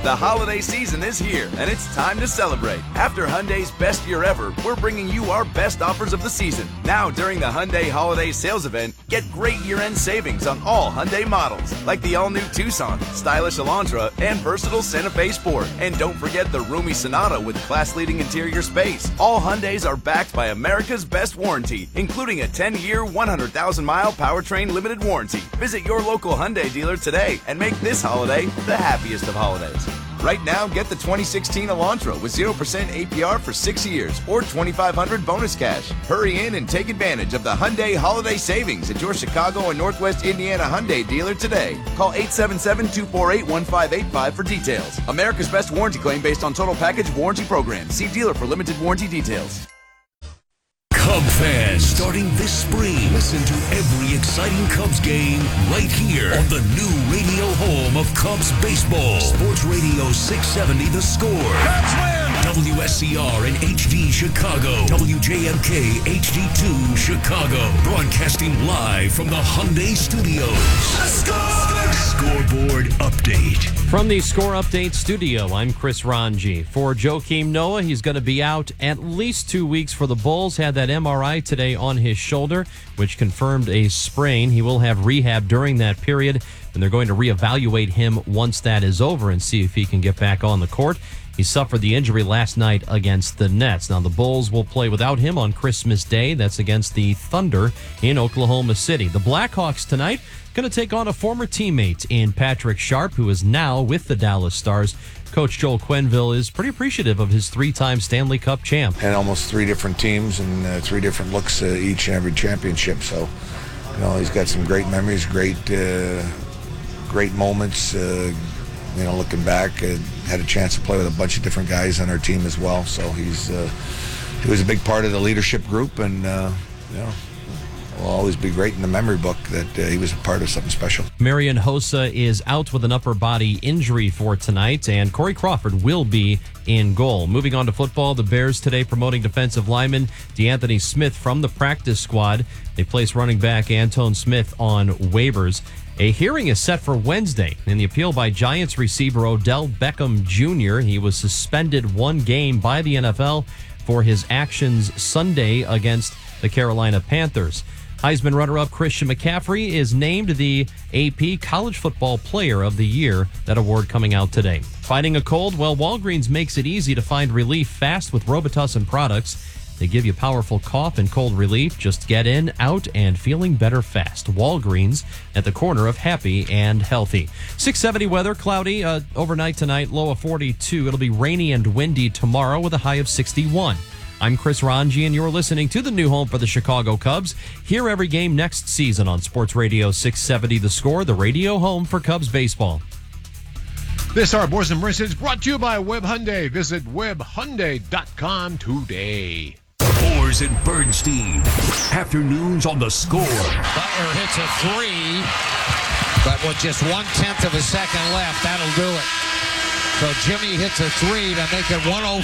The holiday season is here, and it's time to celebrate. After Hyundai's best year ever, we're bringing you our best offers of the season. Now, during the Hyundai Holiday Sales Event, get great year-end savings on all Hyundai models, like the all-new Tucson, stylish Elantra, and versatile Santa Fe Sport. And don't forget the roomy Sonata with class-leading interior space. All Hyundais are backed by America's best warranty, including a 10-year, 100,000-mile powertrain limited warranty. Visit your local Hyundai dealer today and make this holiday the happiest of holidays. Right now, get the 2016 Elantra with 0% APR for 6 years or $2,500 bonus cash. Hurry in and take advantage of the Hyundai holiday savings at your Chicago and Northwest Indiana Hyundai dealer today. Call 877-248-1585 for details. America's best warranty claim based on total package warranty program. See dealer for limited warranty details. Cub fans, starting this spring, listen to every exciting Cubs game right here on the new radio home of Cubs baseball. Sports Radio 670 The Score. Cubs win! WSCR and HD Chicago. WJMK HD2 Chicago. Broadcasting live from the Hyundai Studios. The Score! Scoreboard update. From the Score Update studio, I'm Chris Ranji. For Joakim Noah, he's going to be out at least 2 weeks for the Bulls. Had that MRI today on his shoulder, which confirmed a sprain. He will have rehab during that period, and they're going to reevaluate him once that is over and see if he can get back on the court. He suffered the injury last night against the Nets. Now, the Bulls will play without him on Christmas Day. That's against the Thunder in Oklahoma City. The Blackhawks tonight going to take on a former teammate in Patrick Sharp, who is now with the Dallas Stars. Coach Joel Quenneville is pretty appreciative of his three-time Stanley Cup champ. And almost three different teams and three different looks each and every championship. So, he's got some great memories, great moments. Looking back, had a chance to play with a bunch of different guys on our team as well. So he was a big part of the leadership group, and will always be great in the memory book that he was a part of something special. Marian Hossa is out with an upper body injury for tonight, and Corey Crawford will be in goal. Moving on to football, the Bears today promoting defensive lineman DeAnthony Smith from the practice squad. They place running back Antone Smith on waivers. A hearing is set for Wednesday in the appeal by Giants receiver Odell Beckham Jr. He was suspended one game by the NFL for his actions Sunday against the Carolina Panthers. Heisman runner-up Christian McCaffrey is named the AP College Football Player of the Year. That award coming out today. Fighting a cold? Well, Walgreens makes it easy to find relief fast with Robitussin products. They give you powerful cough and cold relief. Just get in, out, and feeling better fast. Walgreens at the corner of happy and healthy. 670 weather, cloudy overnight tonight, low of 42. It'll be rainy and windy tomorrow with a high of 61. I'm Chris Ranji, and you're listening to the new home for the Chicago Cubs. Hear every game next season on Sports Radio 670 The Score, the radio home for Cubs baseball. This hour, Boys and Mercy, is brought to you by Webb Hyundai. Visit WebbHyundai.com today. Boers and Bernstein. Afternoons on The Score. Butler hits a three, but with just 1/10 of a second left, that'll do it. So Jimmy hits a three to make it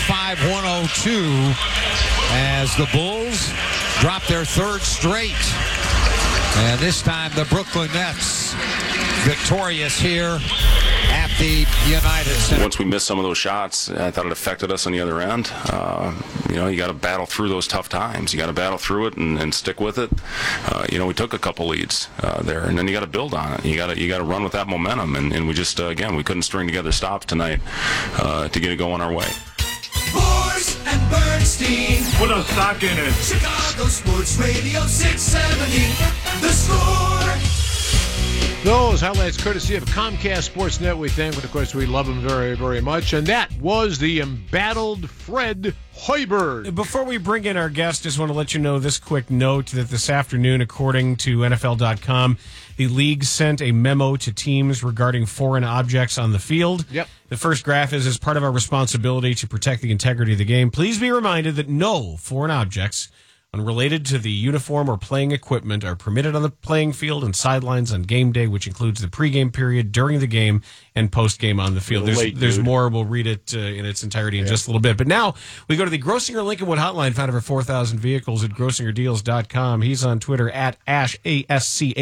105-102 as the Bulls drop their third straight. And this time the Brooklyn Nets victorious here at the United Center. Once we missed some of those shots, I thought it affected us on the other end. You got to battle through those tough times. You got to battle through it and stick with it. We took a couple leads there, and then you got to build on it. You got to run with that momentum, and we just again we couldn't string together stops tonight to get it going our way. Boers and Bernstein. Put a sock in it. Chicago Sports Radio 670. The Score. Those highlights courtesy of Comcast Sportsnet. We thank, but of course we love them very, very much. And that was the embattled Fred Hoiberg. Before we bring in our guest, just want to let you know this quick note that this afternoon, according to NFL.com, the league sent a memo to teams regarding foreign objects on the field. Yep. The first graph is, as part of our responsibility to protect the integrity of the game, please be reminded that no foreign objects unrelated to the uniform or playing equipment are permitted on the playing field and sidelines on game day, which includes the pregame period, during the game, and postgame on the field. There's more. We'll read it in its entirety in just a little bit. But now we go to the Grossinger Lincolnwood hotline, found over 4,000 vehicles at GrossingerDeals.com. He's on Twitter at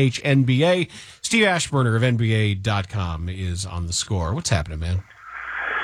AschNBA. Steve Ashburner of NBA.com is on The Score. What's happening, man?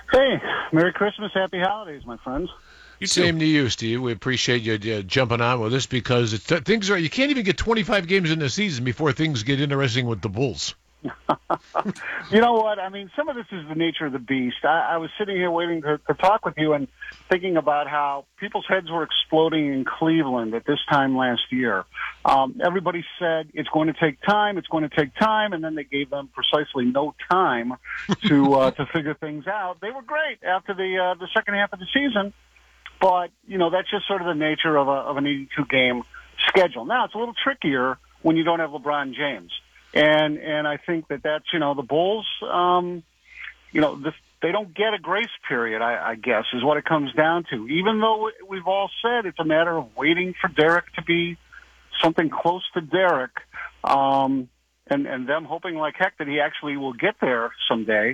Hey, Merry Christmas, Happy Holidays, my friends. Same to you, Steve. We appreciate you jumping on with us because things are. You can't even get 25 games in the season before things get interesting with the Bulls. You know what? I mean, some of this is the nature of the beast. I was sitting here waiting to talk with you and thinking about how people's heads were exploding in Cleveland at this time last year. Everybody said it's going to take time, and then they gave them precisely no time to figure things out. They were great after the second half of the season, but that's just sort of the nature of an 82-game schedule. Now it's a little trickier when you don't have LeBron James. And I think that's, the Bulls, they don't get a grace period, I guess, is what it comes down to. Even though we've all said it's a matter of waiting for Derek to be something close to Derek, and them hoping like heck that he actually will get there someday.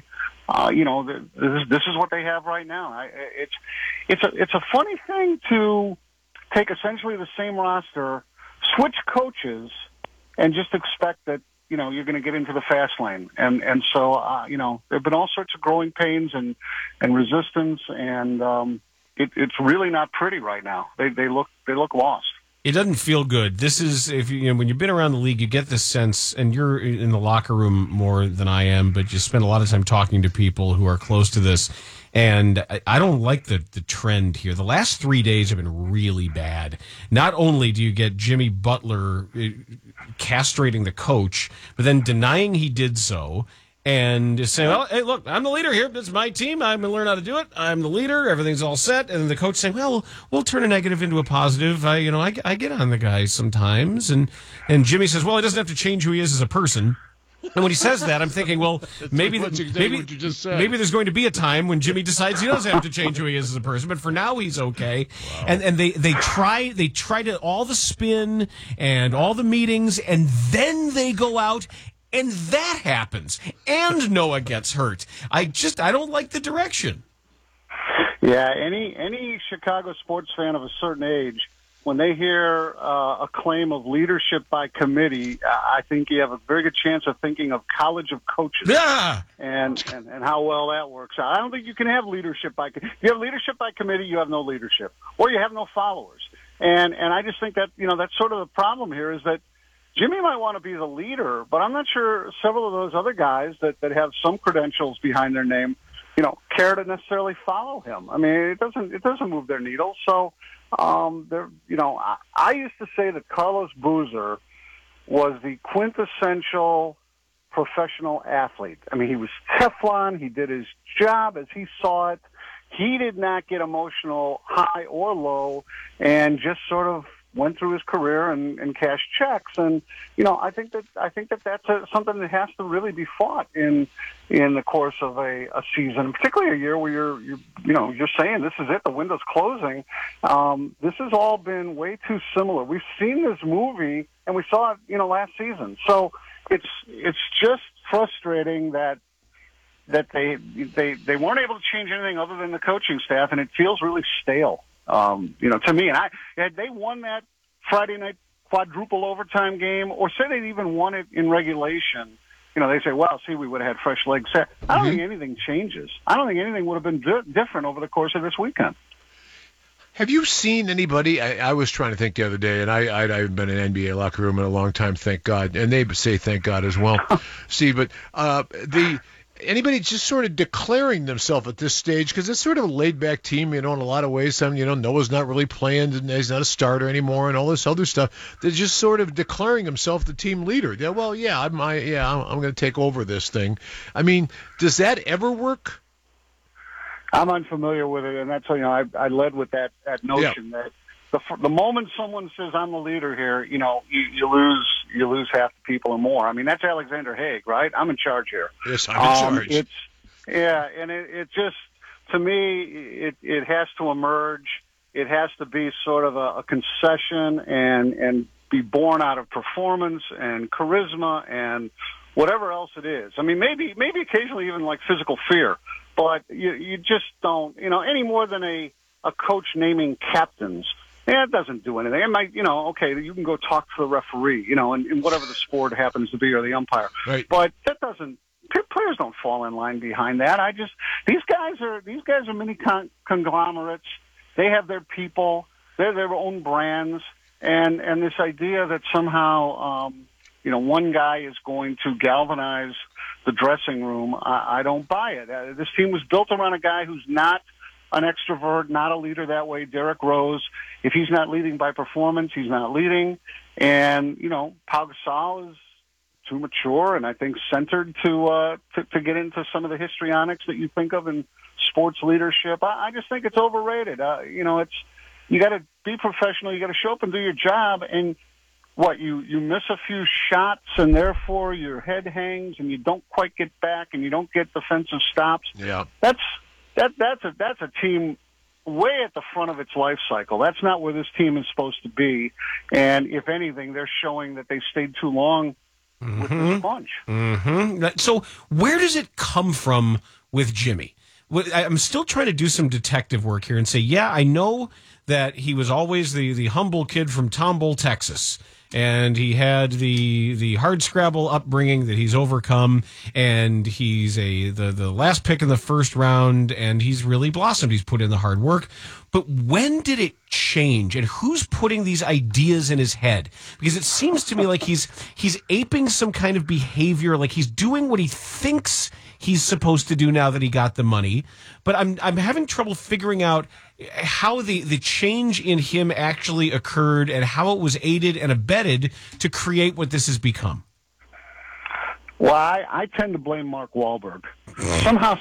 This is what they have right now. It's a funny thing to take essentially the same roster, switch coaches, and just expect that, you're going to get into the fast lane. And so, there have been all sorts of growing pains and resistance, and it's really not pretty right now. They look lost. It doesn't feel good. This is, when you've been around the league, you get this sense, and you're in the locker room more than I am, but you spend a lot of time talking to people who are close to this. And I don't like the trend here. The last 3 days have been really bad. Not only do you get Jimmy Butler castrating the coach, but then denying he did so and saying, well, hey, look, I'm the leader here. This is my team. I'm going to learn how to do it. I'm the leader. Everything's all set. And then the coach saying, well, we'll turn a negative into a positive. I get on the guy sometimes. And Jimmy says, well, he doesn't have to change who he is as a person. And when he says that, I'm thinking, well, maybe there's going to be a time when Jimmy decides he does have to change who he is as a person, but for now he's okay. Wow. And they try to all the spin and all the meetings, and then they go out and that happens, and Noah gets hurt. I don't like the direction. Yeah, any Chicago sports fan of a certain age, when they hear a claim of leadership by committee, I think you have a very good chance of thinking of College of Coaches. Yeah. And how well that works out. I don't think you can have leadership by committee. If you have leadership by committee, you have no leadership, or you have no followers. And I just think that that's sort of the problem here, is that Jimmy might want to be the leader, but I'm not sure several of those other guys that have some credentials behind their name, care to necessarily follow him. I mean, it doesn't move their needle. So, I used to say that Carlos Boozer was the quintessential professional athlete. I mean, he was Teflon. He did his job as he saw it. He did not get emotional high or low, and just sort of went through his career and cashed checks. And I think that that's something that has to really be fought in the course of a season, particularly a year where you're saying this is it, the window's closing. This has all been way too similar. We've seen this movie and we saw it last season. So it's just frustrating that they weren't able to change anything other than the coaching staff, and it feels really stale. To me, and had they won that Friday night quadruple overtime game, or say they'd even won it in regulation, they say, well, see, we would have had fresh legs set. I don't think anything changes. I don't think anything would have been different over the course of this weekend. Have you seen anybody? I was trying to think the other day, and I haven't been in an NBA locker room in a long time, thank God, and they say thank God as well. See, but anybody just sort of declaring themselves at this stage, because it's sort of a laid-back team, in a lot of ways. Noah's not really playing, and he's not a starter anymore, and all this other stuff. They're just sort of declaring himself the team leader. I'm going to take over this thing. I mean, does that ever work? I'm unfamiliar with it, and that's I led with that notion that the moment someone says I'm the leader here, you lose half the people or more. I mean, that's Alexander Haig, right? I'm in charge here. Yes, I'm in charge. And it just, to me, it has to emerge. It has to be sort of a concession and be born out of performance and charisma and whatever else it is. I mean, maybe occasionally even like physical fear, but you just don't, any more than a coach naming captains. Yeah, it doesn't do anything. It might, okay, you can go talk to the referee, in whatever the sport happens to be, or the umpire. Right. But that doesn't players don't fall in line behind that. These guys are mini conglomerates. They have their people. They're their own brands, and this idea that somehow one guy is going to galvanize the dressing room, I don't buy it. This team was built around a guy who's not an extrovert, not a leader that way, Derrick Rose. If he's not leading by performance, he's not leading. And, Pau Gasol is too mature and I think centered to get into some of the histrionics that you think of in sports leadership. I just think it's overrated. You got to be professional. You got to show up and do your job. And you miss a few shots and therefore your head hangs and you don't quite get back and you don't get defensive stops. Yeah. That's a team way at the front of its life cycle. That's not where this team is supposed to be. And if anything, they're showing that they stayed too long with this bunch. Mm-hmm. So where does it come from with Jimmy? I'm still trying to do some detective work here and say, yeah, I know that he was always the humble kid from Tomball, Texas. And he had the hardscrabble upbringing that he's overcome, and he's the last pick in the first round, and he's really blossomed. He's put in the hard work. But when did it change, and who's putting these ideas in his head? Because it seems to me like he's aping some kind of behavior, like he's doing what he thinks he's supposed to do now that he got the money. But I'm having trouble figuring out how the change in him actually occurred and how it was aided and abetted to create what this has become. Well, I tend to blame Mark Wahlberg. Somehow,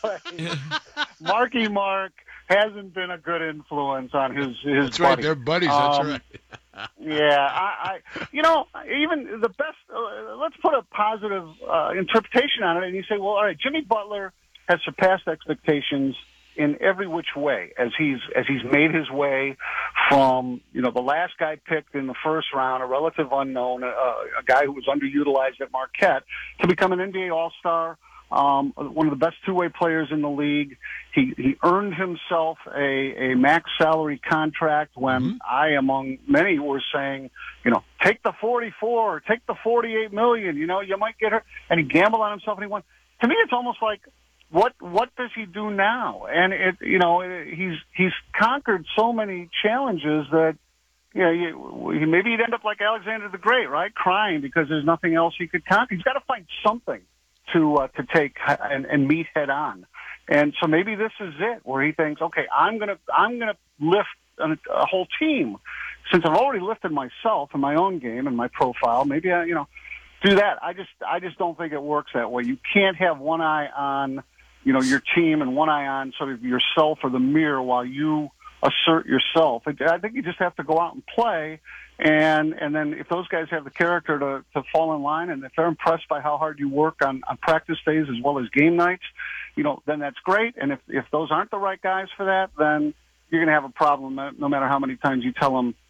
Marky Mark hasn't been a good influence on his That's buddy. right, they're buddies. That's right. Yeah, even the best. Let's put a positive interpretation on it, and you say, well, all right, Jimmy Butler has surpassed expectations in every which way as he's made his way from the last guy picked in the first round, a relative unknown, a guy who was underutilized at Marquette, to become an NBA All-Star, one of the best two-way players in the league. He earned himself a max salary contract when I, among many, were saying, take the 44, take the $48 million. You might get hurt, and he gambled on himself and he won. To me, it's almost like, what does he do now? And he's conquered so many challenges that maybe he'd end up like Alexander the Great, right? Crying because there's nothing else he could conquer. He's got to find something to take and meet head on. And so maybe this is it, where he thinks, okay, I'm gonna lift a whole team. Since I've already lifted myself in my own game and my profile, maybe do that. I just don't think it works that way. You can't have one eye on your team and one eye on sort of yourself or the mirror while you assert yourself. I think you just have to go out and play, and then if those guys have the character to fall in line, and if they're impressed by how hard you work on practice days as well as game nights, then that's great. And if those aren't the right guys for that, then you're going to have a problem no matter how many times you tell them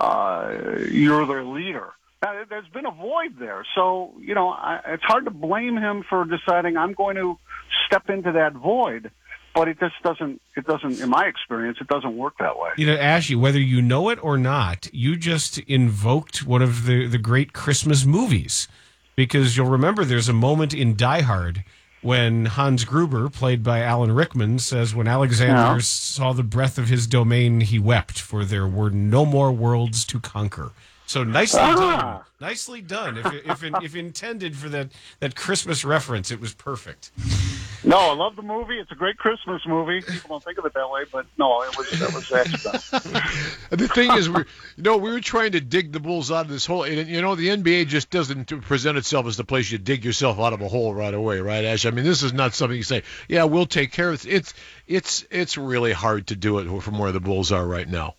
you're their leader. Now, there's been a void there. So, it's hard to blame him for deciding I'm going to step into that void. But it doesn't, in my experience, it doesn't work that way. Ashy, whether you know it or not, you just invoked one of the great Christmas movies. Because you'll remember there's a moment in Die Hard when Hans Gruber, played by Alan Rickman, says, when Alexander saw the breadth of his domain, he wept, for there were no more worlds to conquer. So nicely done. Nicely done. If intended for that Christmas reference, it was perfect. No, I love the movie. It's a great Christmas movie. People don't think of it that way, but no, that was excellent. The thing is, we were trying to dig the Bulls out of this hole. And, the NBA just doesn't present itself as the place you dig yourself out of a hole right away, right, Ash? I mean, this is not something you say, yeah, we'll take care of it. It's really hard to do it from where the Bulls are right now.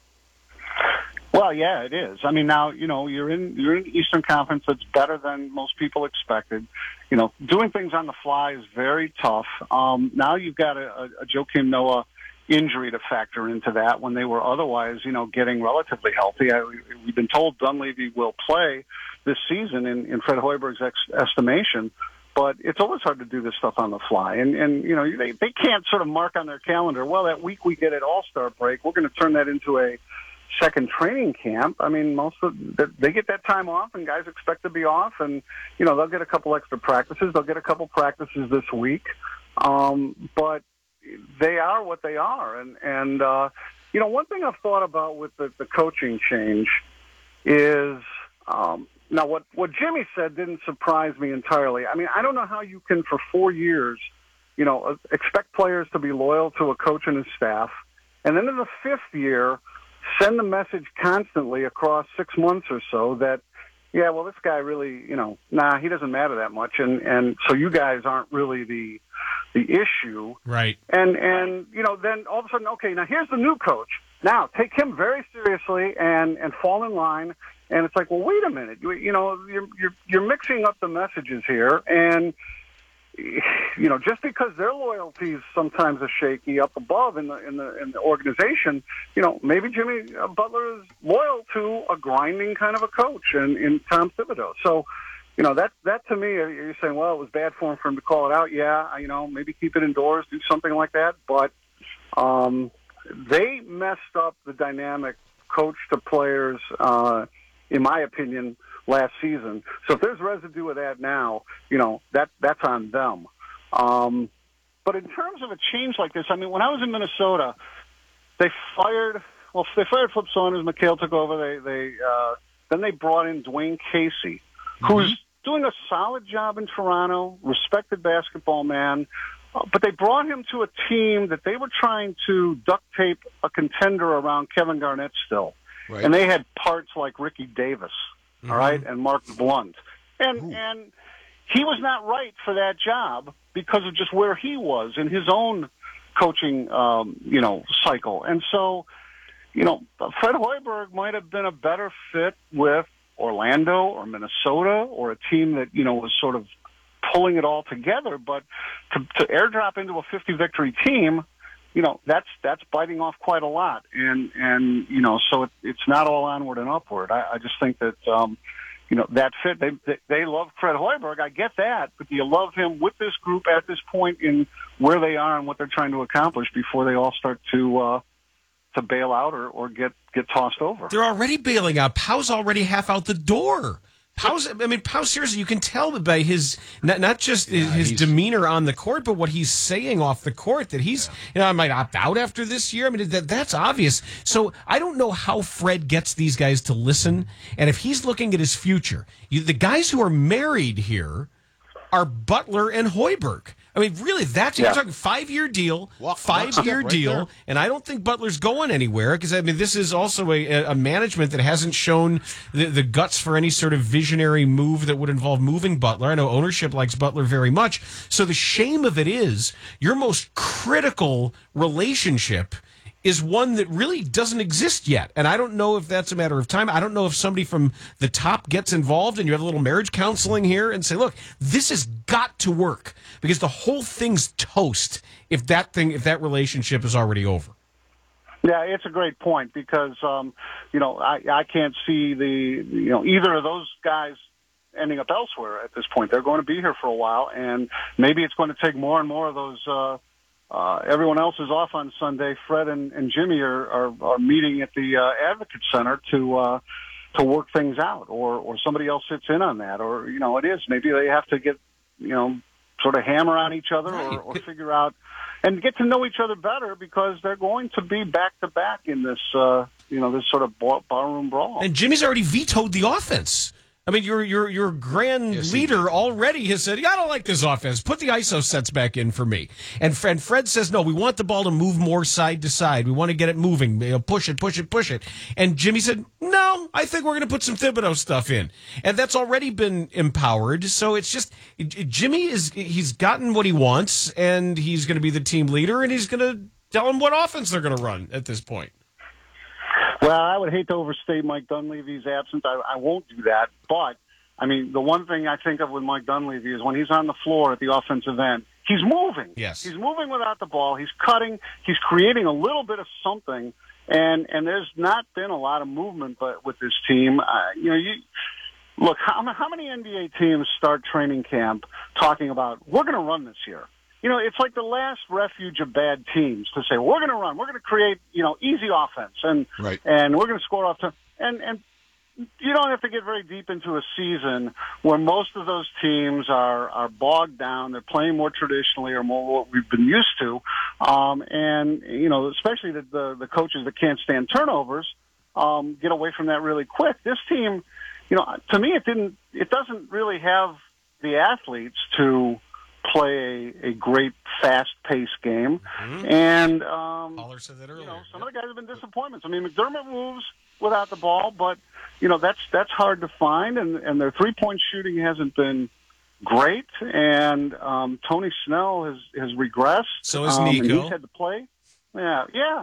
Well, yeah, it is. I mean, now, you're in the Eastern Conference that's better than most people expected. Doing things on the fly is very tough. Now you've got a Joakim Noah injury to factor into that when they were otherwise, getting relatively healthy. We've been told Dunleavy will play this season in Fred Hoiberg's estimation, but it's always hard to do this stuff on the fly. And they can't sort of mark on their calendar, well, that week we get at All-Star break, we're going to turn that into a second training camp. I mean, they get that time off, and guys expect to be off, and they'll get a couple extra practices. They'll get a couple practices this week, but they are what they are. And one thing I've thought about with the coaching change is now what Jimmy said didn't surprise me entirely. I mean, I don't know how you can for 4 years, expect players to be loyal to a coach and his staff, and then in the 5th year, send the message constantly across 6 months or so that, yeah, well, this guy really, he doesn't matter that much, and so you guys aren't really the issue. Right. And then all of a sudden, okay, now here's the new coach. Now take him very seriously and fall in line. And it's like, well, wait a minute. You're mixing up the messages here, and just because their loyalties sometimes are shaky up above in the organization, maybe Jimmy Butler is loyal to a grinding kind of a coach in Tom Thibodeau. So, that to me, you're saying, well, it was bad for him to call it out. Yeah, maybe keep it indoors, do something like that. But they messed up the dynamic coach to players, in my opinion, last season. So if there's residue of that now, that's on them. But in terms of a change like this, I mean, when I was in Minnesota, they fired Flip Saunders. McHale took over. Then they brought in Dwayne Casey, who's doing a solid job in Toronto, respected basketball man. But they brought him to a team that they were trying to duct tape a contender around Kevin Garnett still. Right. And they had parts like Ricky Davis, all right, and Mark Blunt. And he was not right for that job because of just where he was in his own coaching, cycle. And so, Fred Hoiberg might have been a better fit with Orlando or Minnesota or a team that, was sort of pulling it all together. But to airdrop into a 50-victory team, that's biting off quite a lot. And so it's not all onward and upward. I just think that, that fit. They love Fred Hoiberg. I get that. But do you love him with this group at this point in where they are and what they're trying to accomplish before they all start to bail out or get tossed over? They're already bailing out. Powell's already half out the door. Powell, seriously, you can tell by his, not just his demeanor on the court, but what he's saying off the court, that he's, I might opt out after this year. I mean, that's obvious. So I don't know how Fred gets these guys to listen. And if he's looking at his future, the guys who are married here are Butler and Hoiberg. I mean, really, you're talking 5-year deal, 5-year deal, there. And I don't think Butler's going anywhere because, this is also a management that hasn't shown the guts for any sort of visionary move that would involve moving Butler. I know ownership likes Butler very much. So the shame of it is your most critical relationship is one that really doesn't exist yet. And I don't know if that's a matter of time. I don't know if somebody from the top gets involved and you have a little marriage counseling here and say, look, this has got to work because the whole thing's toast if that relationship is already over. Yeah, it's a great point because, I can't see either of those guys ending up elsewhere at this point. They're going to be here for a while, and maybe it's going to take more and more of those, everyone else is off on Sunday. Fred and Jimmy are meeting at the Advocate Center to work things out, or somebody else sits in on that, or it is maybe they have to get sort of hammer on each other, right, or figure out and get to know each other better because they're going to be back to back in this this sort of barroom brawl. And Jimmy's already vetoed the offense. I mean, your grand leader already has said, I don't like this offense. Put the ISO sets back in for me. And Fred says, no, we want the ball to move more side to side. We want to get it moving. Push it. And Jimmy said, no, I think we're going to put some Thibodeau stuff in. And that's already been empowered. So it's just, Jimmy he's gotten what he wants, and he's going to be the team leader, and he's going to tell them what offense they're going to run at this point. Well, I would hate to overstate Mike Dunleavy's absence. I won't do that. But, the one thing I think of with Mike Dunleavy is when he's on the floor at the offensive end, he's moving. Yes. He's moving without the ball. He's cutting. He's creating a little bit of something. And there's not been a lot of movement with this team. Look, how many NBA teams start training camp talking about, we're going to run this year? it's like the last refuge of bad teams to say, well, we're going to run, we're going to create, easy offense, and we're going to score off time. And you don't have to get very deep into a season where most of those teams are bogged down. They're playing more traditionally or more what we've been used to. And especially the coaches that can't stand turnovers, get away from that really quick. This team, to me, it doesn't really have the athletes to play a great fast-paced game. Mm-hmm. And Caller said that earlier. Some of the guys have been disappointments. I mean, McDermott moves without the ball, but that's hard to find, and their three-point shooting hasn't been great. And Tony Snell has regressed. So has Nico. And he's had to play. Yeah.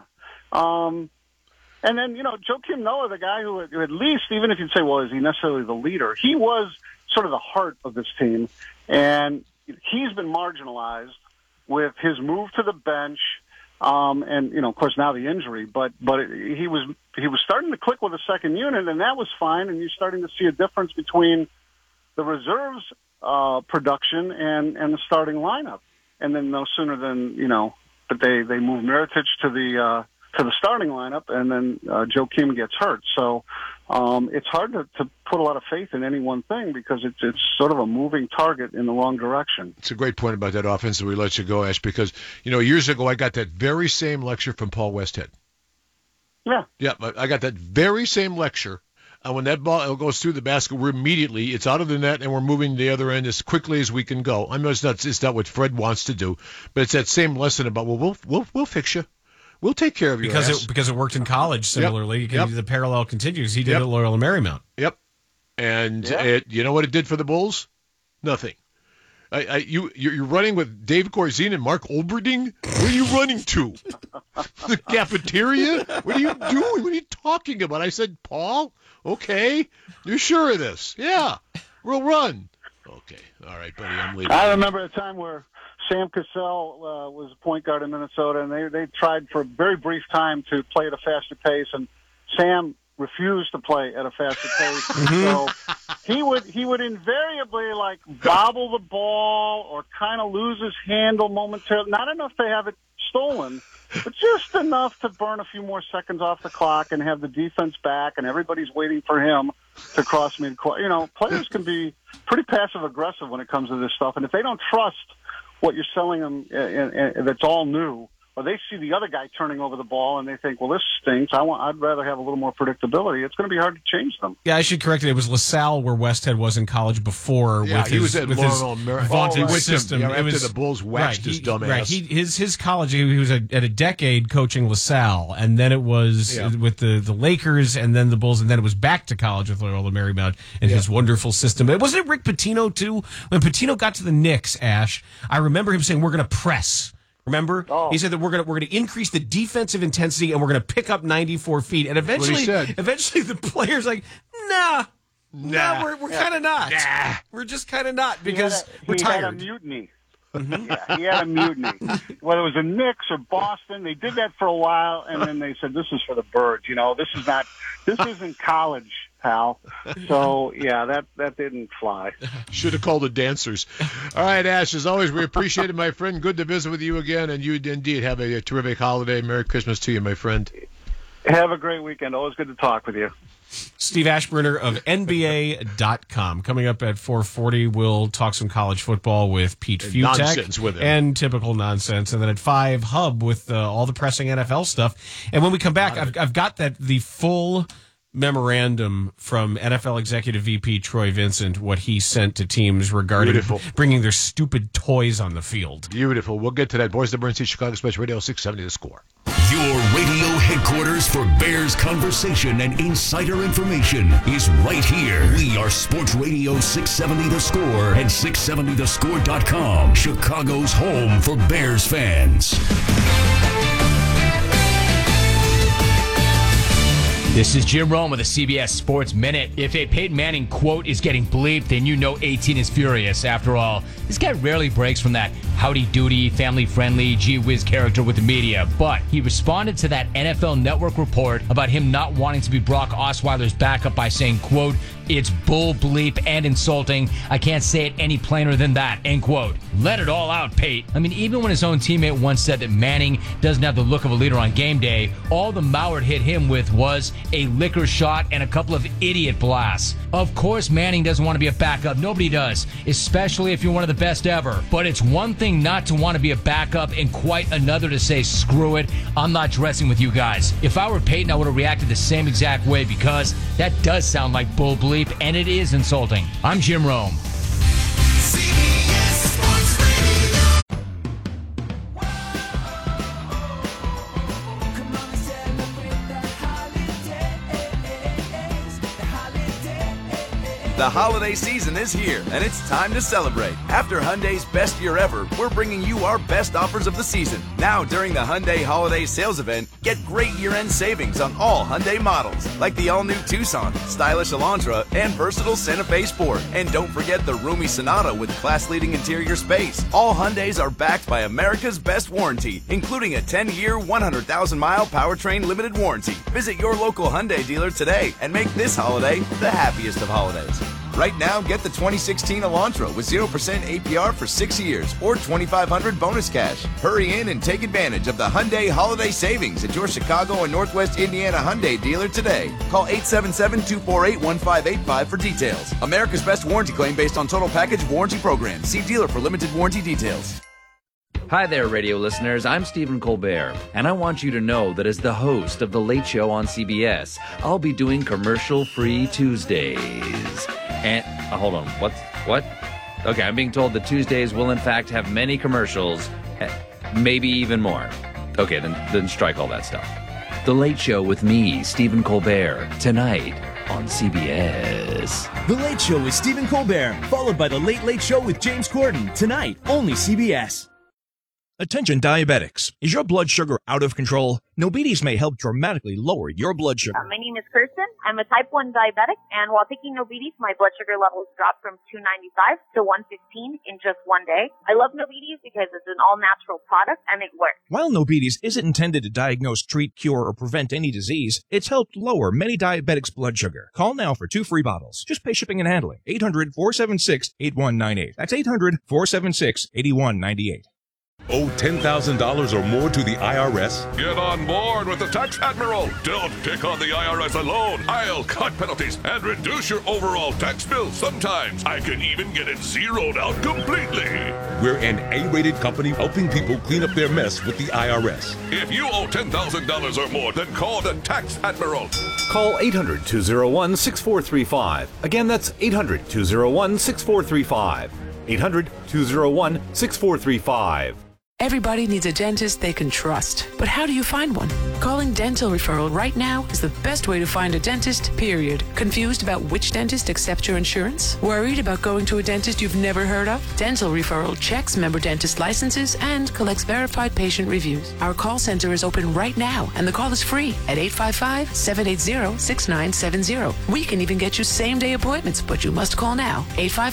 And then Joakim Noah, the guy who at least, even if you'd say, well, is he necessarily the leader? He was sort of the heart of this team, and he's been marginalized with his move to the bench, and of course now the injury. But he was starting to click with the second unit, and that was fine. And you're starting to see a difference between the reserves production and the starting lineup. And then no sooner than but they moved Mirotic to the starting lineup, and then Joakim gets hurt. So it's hard to put a lot of faith in any one thing because it's sort of a moving target in the wrong direction. It's a great point about that offense that we let you go, Ash, because, years ago I got that very same lecture from Paul Westhead. Yeah. Yeah, I got that very same lecture. And when that ball goes through the basket, it's out of the net, and we're moving to the other end as quickly as we can go. I know it's not what Fred wants to do, but it's that same lesson about, we'll fix you. We'll take care of you. Because it worked in college similarly. Yep. The parallel continues. He did it at Loyola Marymount. Yep. And you know what it did for the Bulls? Nothing. You're running with Dave Corzine and Mark Olberding? Where are you running to? The cafeteria? What are you doing? What are you talking about? I said, Paul, okay. You're sure of this? Yeah. We'll run. Okay. All right, buddy. I'm leaving. I remember a time where Sam Cassell was a point guard in Minnesota, and they tried for a very brief time to play at a faster pace, and Sam refused to play at a faster pace. So he would invariably bobble the ball or kind of lose his handle momentarily. Not enough to have it stolen, but just enough to burn a few more seconds off the clock and have the defense back, and everybody's waiting for him to cross midcourt. Players can be pretty passive aggressive when it comes to this stuff, and if they don't trust what you're selling them that's all new, or they see the other guy turning over the ball and they think, well, this stinks. I'd rather have a little more predictability. It's going to be hard to change them. Yeah, I should correct it. It was LaSalle where Westhead was in college before with his vaunted system. Yeah, after the Bulls waxed his dumb ass. His college, he was at a decade coaching LaSalle, and then it was with the Lakers, and then the Bulls, and then it was back to college with Loyola Marymount and his wonderful system. But wasn't it Rick Pitino, too? When Pitino got to the Knicks, Ash, I remember him saying, we're going to press. Remember? Oh. He said that we're going to increase the defensive intensity and we're going to pick up 94 feet. And eventually the players nah, we're kind of not. Nah. We're just kind of not because we're tired. He had a mutiny. He had a mutiny. Whether it was the Knicks or Boston, they did that for a while, and then they said, "This is for the birds." This isn't college, pal. So that didn't fly. Should have called the dancers. All right, Ash. As always, we appreciate it, my friend. Good to visit with you again, and you indeed have a terrific holiday. Merry Christmas to you, my friend. Have a great weekend. Always good to talk with you. Steve Ashburner of NBA.com. Coming up at 4:40, we'll talk some college football with Pete Futek. Nonsense with him. And typical nonsense. And then at 5, Hub with all the pressing NFL stuff. And when we come back, I've got the full memorandum from NFL Executive VP Troy Vincent, what he sent to teams regarding bringing their stupid toys on the field. Beautiful. We'll get to that. Boys, the Bernstein, Chicago Sports Radio 670 The Score. Your radio headquarters for Bears conversation and insider information is right here. We are Sports Radio 670 The Score and 670thescore.com, Chicago's home for Bears fans. This is Jim Rome with the CBS Sports Minute. If a Peyton Manning quote is getting bleeped, then you know 18 is furious. After all, this guy rarely breaks from that howdy-doody, family-friendly, gee-whiz character with the media. But he responded to that NFL Network report about him not wanting to be Brock Osweiler's backup by saying, quote, "It's bull bleep and insulting. I can't say it any plainer than that," end quote. Let it all out, Pate. I mean, even when his own teammate once said that Manning doesn't have the look of a leader on game day, all the Mauer hit him with was a liquor shot and a couple of idiot blasts. Of course, Manning doesn't want to be a backup. Nobody does, especially if you're one of the best ever. But it's one thing not to want to be a backup and quite another to say, screw it, I'm not dressing with you guys. If I were Peyton, I would have reacted the same exact way because that does sound like bull bleep and it is insulting. I'm Jim Rome. The holiday season is here, and it's time to celebrate. After Hyundai's best year ever, we're bringing you our best offers of the season. Now, during the Hyundai Holiday Sales Event, get great year-end savings on all Hyundai models, like the all-new Tucson, stylish Elantra, and versatile Santa Fe Sport. And don't forget the roomy Sonata with class-leading interior space. All Hyundais are backed by America's best warranty, including a 10-year, 100,000-mile powertrain limited warranty. Visit your local Hyundai dealer today and make this holiday the happiest of holidays. Right now, get the 2016 Elantra with 0% APR for 6 years or $2,500 bonus cash. Hurry in and take advantage of the Hyundai Holiday Savings at your Chicago and Northwest Indiana Hyundai dealer today. Call 877-248-1585 for details. America's best warranty claim based on total package warranty program. See dealer for limited warranty details. Hi there, radio listeners. I'm Stephen Colbert, and I want you to know that as the host of The Late Show on CBS, I'll be doing commercial-free Tuesdays. And, hold on, what? Okay, I'm being told that Tuesdays will in fact have many commercials, maybe even more. Okay, then strike all that stuff. The Late Show with me, Stephen Colbert, tonight on CBS. The Late Show with Stephen Colbert, followed by The Late Late Show with James Corden, tonight, only CBS. Attention diabetics. Is your blood sugar out of control? Nobides may help dramatically lower your blood sugar. My name is Kirsten. I'm a type 1 diabetic, and while taking Nobides, my blood sugar levels dropped from 295 to 115 in just one day. I love Nobides because it's an all-natural product, and it works. While Nobides isn't intended to diagnose, treat, cure, or prevent any disease, it's helped lower many diabetics' blood sugar. Call now for 2 free bottles. Just pay shipping and handling. 800-476-8198. That's 800-476-8198. Owe $10,000 or more to the IRS? Get on board with the Tax Admiral. Don't pick on the IRS alone. I'll cut penalties and reduce your overall tax bill. Sometimes I can even get it zeroed out completely. We're an A-rated company helping people clean up their mess with the IRS. If you owe $10,000 or more, then call the Tax Admiral. Call 800-201-6435. Again, that's 800-201-6435. 800-201-6435. Everybody needs a dentist they can trust. But how do you find one? Calling Dental Referral right now is the best way to find a dentist, period. Confused about which dentist accepts your insurance? Worried about going to a dentist you've never heard of? Dental Referral checks member dentist licenses and collects verified patient reviews. Our call center is open right now, and the call is free at 855-780-6970. We can even get you same-day appointments, but you must call now.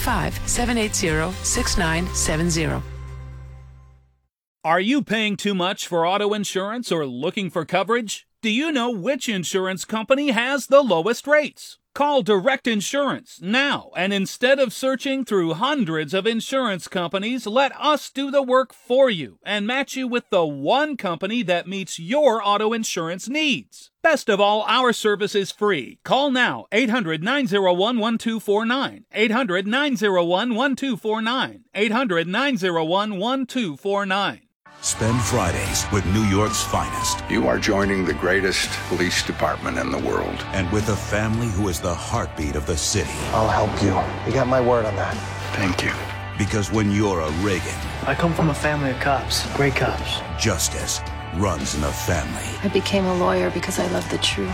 855-780-6970. Are you paying too much for auto insurance or looking for coverage? Do you know which insurance company has the lowest rates? Call Direct Insurance now, and instead of searching through hundreds of insurance companies, let us do the work for you and match you with the one company that meets your auto insurance needs. Best of all, our service is free. Call now, 800-901-1249, 800-901-1249, 800-901-1249. Spend Fridays with New York's finest. You are joining the greatest police department in the world. And with a family who is the heartbeat of the city. I'll help you. You got my word on that. Thank you. Because when you're a Reagan... I come from a family of cops. Great cops. Justice runs in the family. I became a lawyer because I love the truth.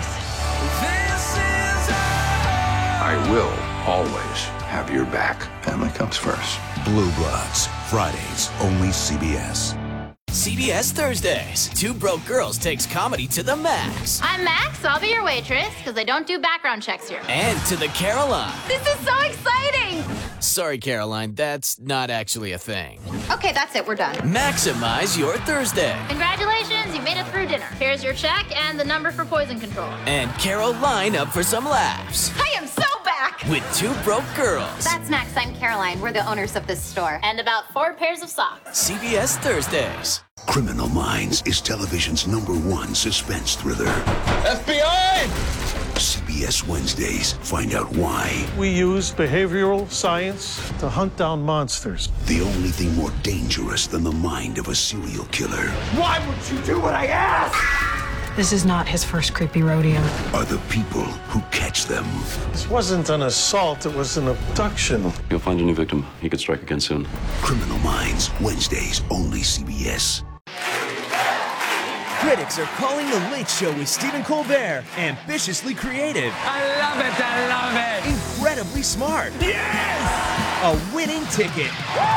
I will always have your back. Family comes first. Blue Bloods. Fridays, only CBS. CBS Thursdays. Two Broke Girls takes comedy to the max. I'm Max. I'll be your waitress because I don't do background checks here. And to the Caroline. This is so exciting. Sorry, Caroline, that's not actually a thing. Okay, that's it. We're done. Maximize your Thursday. Congratulations, you made it through dinner. Here's your check and the number for poison control. And Caroline up for some laughs. I am so back. With Two Broke Girls. That's Max. I'm Caroline. We're the owners of this store. And about 4 pairs of socks. CBS Thursdays. Criminal Minds is television's #1 suspense thriller. FBI! CBS Wednesdays. Find out why. We use behavioral science to hunt down monsters. The only thing more dangerous than the mind of a serial killer Why would you do what I asked? This is not his first creepy rodeo. are the people who catch them. This wasn't an assault, it was an abduction. You'll find a new victim. He could strike again soon. Criminal Minds. Wednesdays. Only CBS. Critics are calling The Late Show with Stephen Colbert ambitiously creative. I love it, I love it. Incredibly smart. Yes! A winning ticket.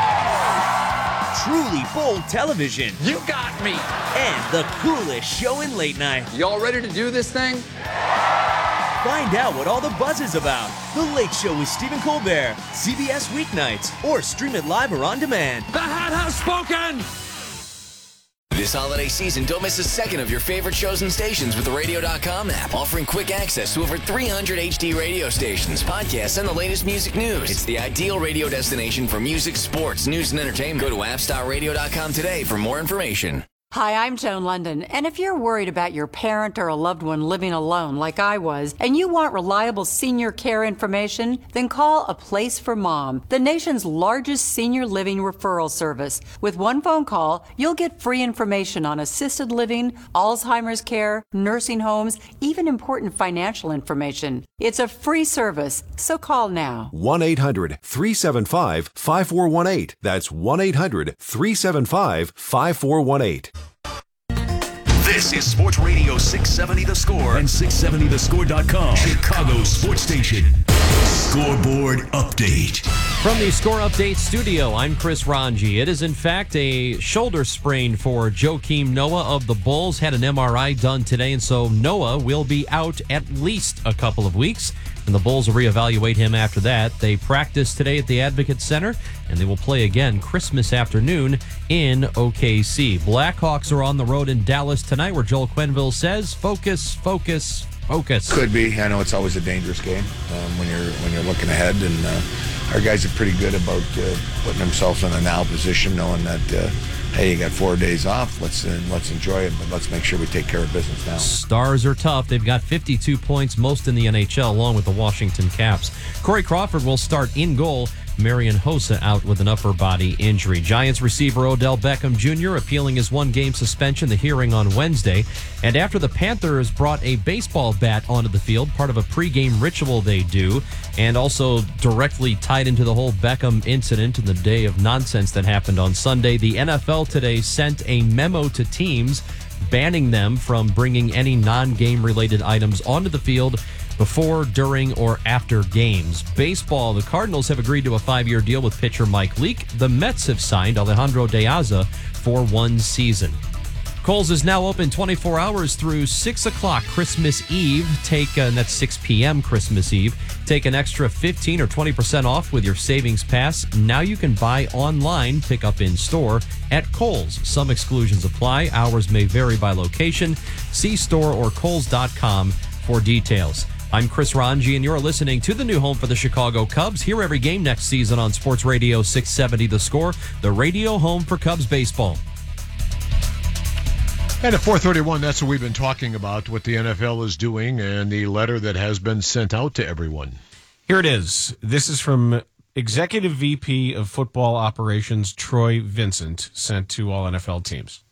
Truly bold television. You got me. And the coolest show in late night. Y'all ready to do this thing? Find out what all the buzz is about. The Late Show with Stephen Colbert. CBS weeknights. Or stream it live or on demand. The hat has spoken! This holiday season, don't miss a second of your favorite shows and stations with the Radio.com app, offering quick access to over 300 HD radio stations, podcasts, and the latest music news. It's the ideal radio destination for music, sports, news, and entertainment. Go to app.radio.com today for more information. Hi, I'm Joan London, and if you're worried about your parent or a loved one living alone like I was, and you want reliable senior care information, then call A Place for Mom, the nation's largest senior living referral service. With one phone call, you'll get free information on assisted living, Alzheimer's care, nursing homes, even important financial information. It's a free service, so call now. 1-800-375-5418. That's 1-800-375-5418. This is Sports Radio 670 The Score and 670thescore.com. Chicago Sports Station. Scoreboard update. From the Score Update studio, I'm Chris Ranji. It is in fact a shoulder sprain for Joakim Noah of the Bulls. Had an MRI done today, and so Noah will be out at least a couple of weeks, and the Bulls will reevaluate him after that. They practice today at the Advocate Center, and they will play again Christmas afternoon in OKC. Blackhawks are on the road in Dallas tonight, where Joel Quenneville says, focus, focus, focus. Could be. I know it's always a dangerous game when you're looking ahead, and our guys are pretty good about putting themselves in a now position, knowing that hey, you got 4 days off. Let's enjoy it, but let's make sure we take care of business now. Stars are tough. They've got 52 points, most in the NHL, along with the Washington Caps. Corey Crawford will start in goal. Marian Hossa out with an upper body injury. Giants receiver Odell Beckham Jr. appealing his one-game suspension, the hearing on Wednesday. And after the Panthers brought a baseball bat onto the field, part of a pregame ritual they do, and also directly tied into the whole Beckham incident and the day of nonsense that happened on Sunday, the NFL today sent a memo to teams banning them from bringing any non-game related items onto the field before, during, or after games. Baseball, the Cardinals have agreed to a 5-year deal with pitcher Mike Leake. The Mets have signed Alejandro De Aza for 1 season. Kohl's is now open 24 hours through 6 o'clock Christmas Eve. And that's 6 p.m. Christmas Eve. Take an extra 15 or 20% off with your Savings Pass. Now you can buy online, pick up in store at Kohl's. Some exclusions apply. Hours may vary by location. See store or Kohls.com for details. I'm Chris Ranji, and you're listening to the new home for the Chicago Cubs. Hear every game next season on Sports Radio 670 The Score, the radio home for Cubs baseball. And at 4:31, that's what we've been talking about, what the NFL is doing and the letter that has been sent out to everyone. Here it is. This is from Executive VP of Football Operations Troy Vincent, sent to all NFL teams.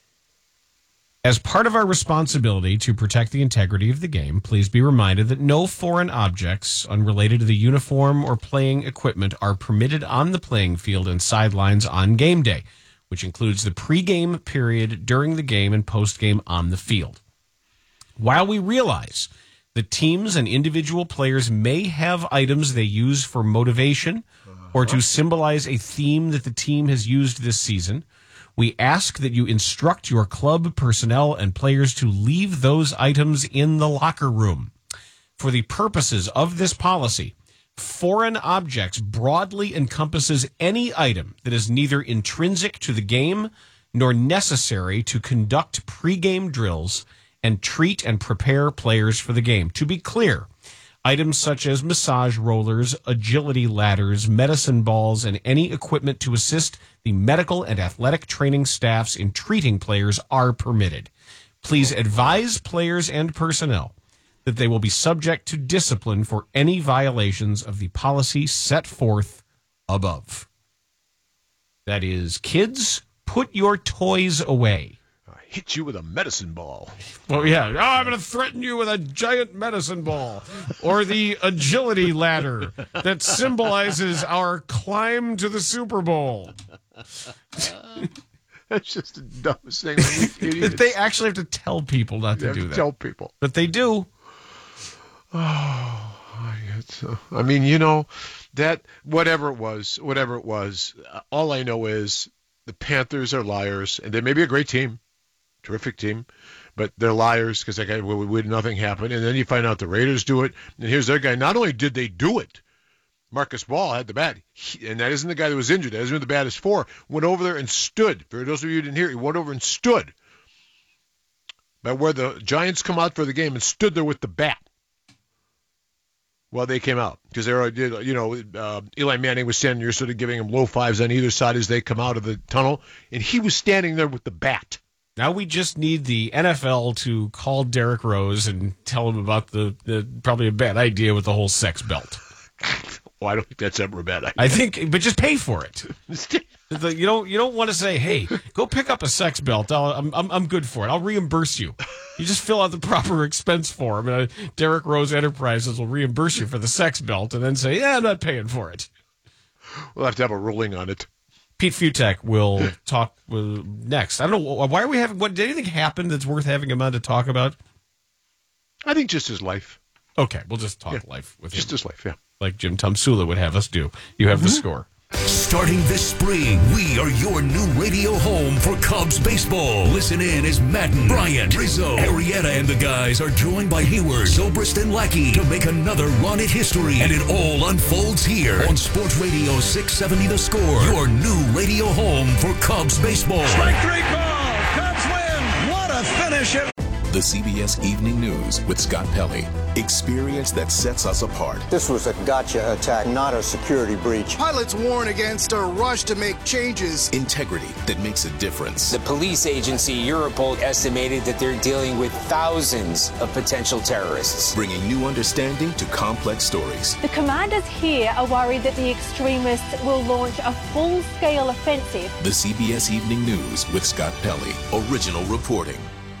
As part of our responsibility to protect the integrity of the game, please be reminded that no foreign objects unrelated to the uniform or playing equipment are permitted on the playing field and sidelines on game day, which includes the pregame period, during the game, and postgame on the field. While we realize that teams and individual players may have items they use for motivation or to symbolize a theme that the team has used this season, We ask that you instruct your club personnel and players to leave those items in the locker room. For the purposes of this policy, foreign objects broadly encompasses any item that is neither intrinsic to the game nor necessary to conduct pregame drills and treat and prepare players for the game. To be clear, items such as massage rollers, agility ladders, medicine balls, and any equipment to assist the medical and athletic training staffs in treating players are permitted. Please advise players and personnel that they will be subject to discipline for any violations of the policy set forth above. That is, kids, put your toys away. Hit you with a medicine ball. Well, yeah. Oh, I'm going to threaten you with a giant medicine ball. Or the agility ladder that symbolizes our climb to the Super Bowl. That's just the dumbest thing. They actually have to tell people not to do that. Tell people. But they do. Oh, I mean, you know, that whatever it was, all I know is the Panthers are liars, and they may be a great team. Terrific team, but they're liars because nothing happened. And then you find out the Raiders do it. And here's their guy. Not only did they do it, Marcus Ball had the bat. And that isn't the guy that was injured. That isn't who the bat is for. Went over there and stood. For those of you who didn't hear, he went over and stood by where the Giants come out for the game and stood there with the bat while they came out. Because Eli Manning was standing there sort of giving him low fives on either side as they come out of the tunnel. And he was standing there with the bat. Now we just need the NFL to call Derrick Rose and tell him about the probably a bad idea with the whole sex belt. Well, I don't think that's ever a bad idea. I think, but just pay for it. You don't want to say, hey, go pick up a sex belt. I'm good for it. I'll reimburse you. You just fill out the proper expense form, and Derrick Rose Enterprises will reimburse you for the sex belt, and then say, yeah, I'm not paying for it. We'll have to have a ruling on it. Pete Futek will talk next. I don't know. Why are we having... Did anything happen that's worth having him on to talk about? I think just his life. Okay, we'll just talk life with him. Just his life, yeah. Like Jim Tomsula would have us do. You have the score. Starting this spring, we are your new radio home for Cubs baseball. Listen in as Madden, Bryant, Rizzo, Arrieta, and the guys are joined by Hayward, Zobrist, and Lackey to make another run at history. And it all unfolds here on Sports Radio 670 The Score, your new radio home for Cubs baseball. Strike three call. Cubs win. What a finish. The CBS Evening News with Scott Pelley. Experience that sets us apart. This was a gotcha attack, not a security breach. Pilots warn against a rush to make changes. Integrity that makes a difference. The police agency Europol estimated that they're dealing with thousands of potential terrorists. Bringing new understanding to complex stories. The commanders here are worried that the extremists will launch a full-scale offensive. The CBS Evening News with Scott Pelley. Original reporting.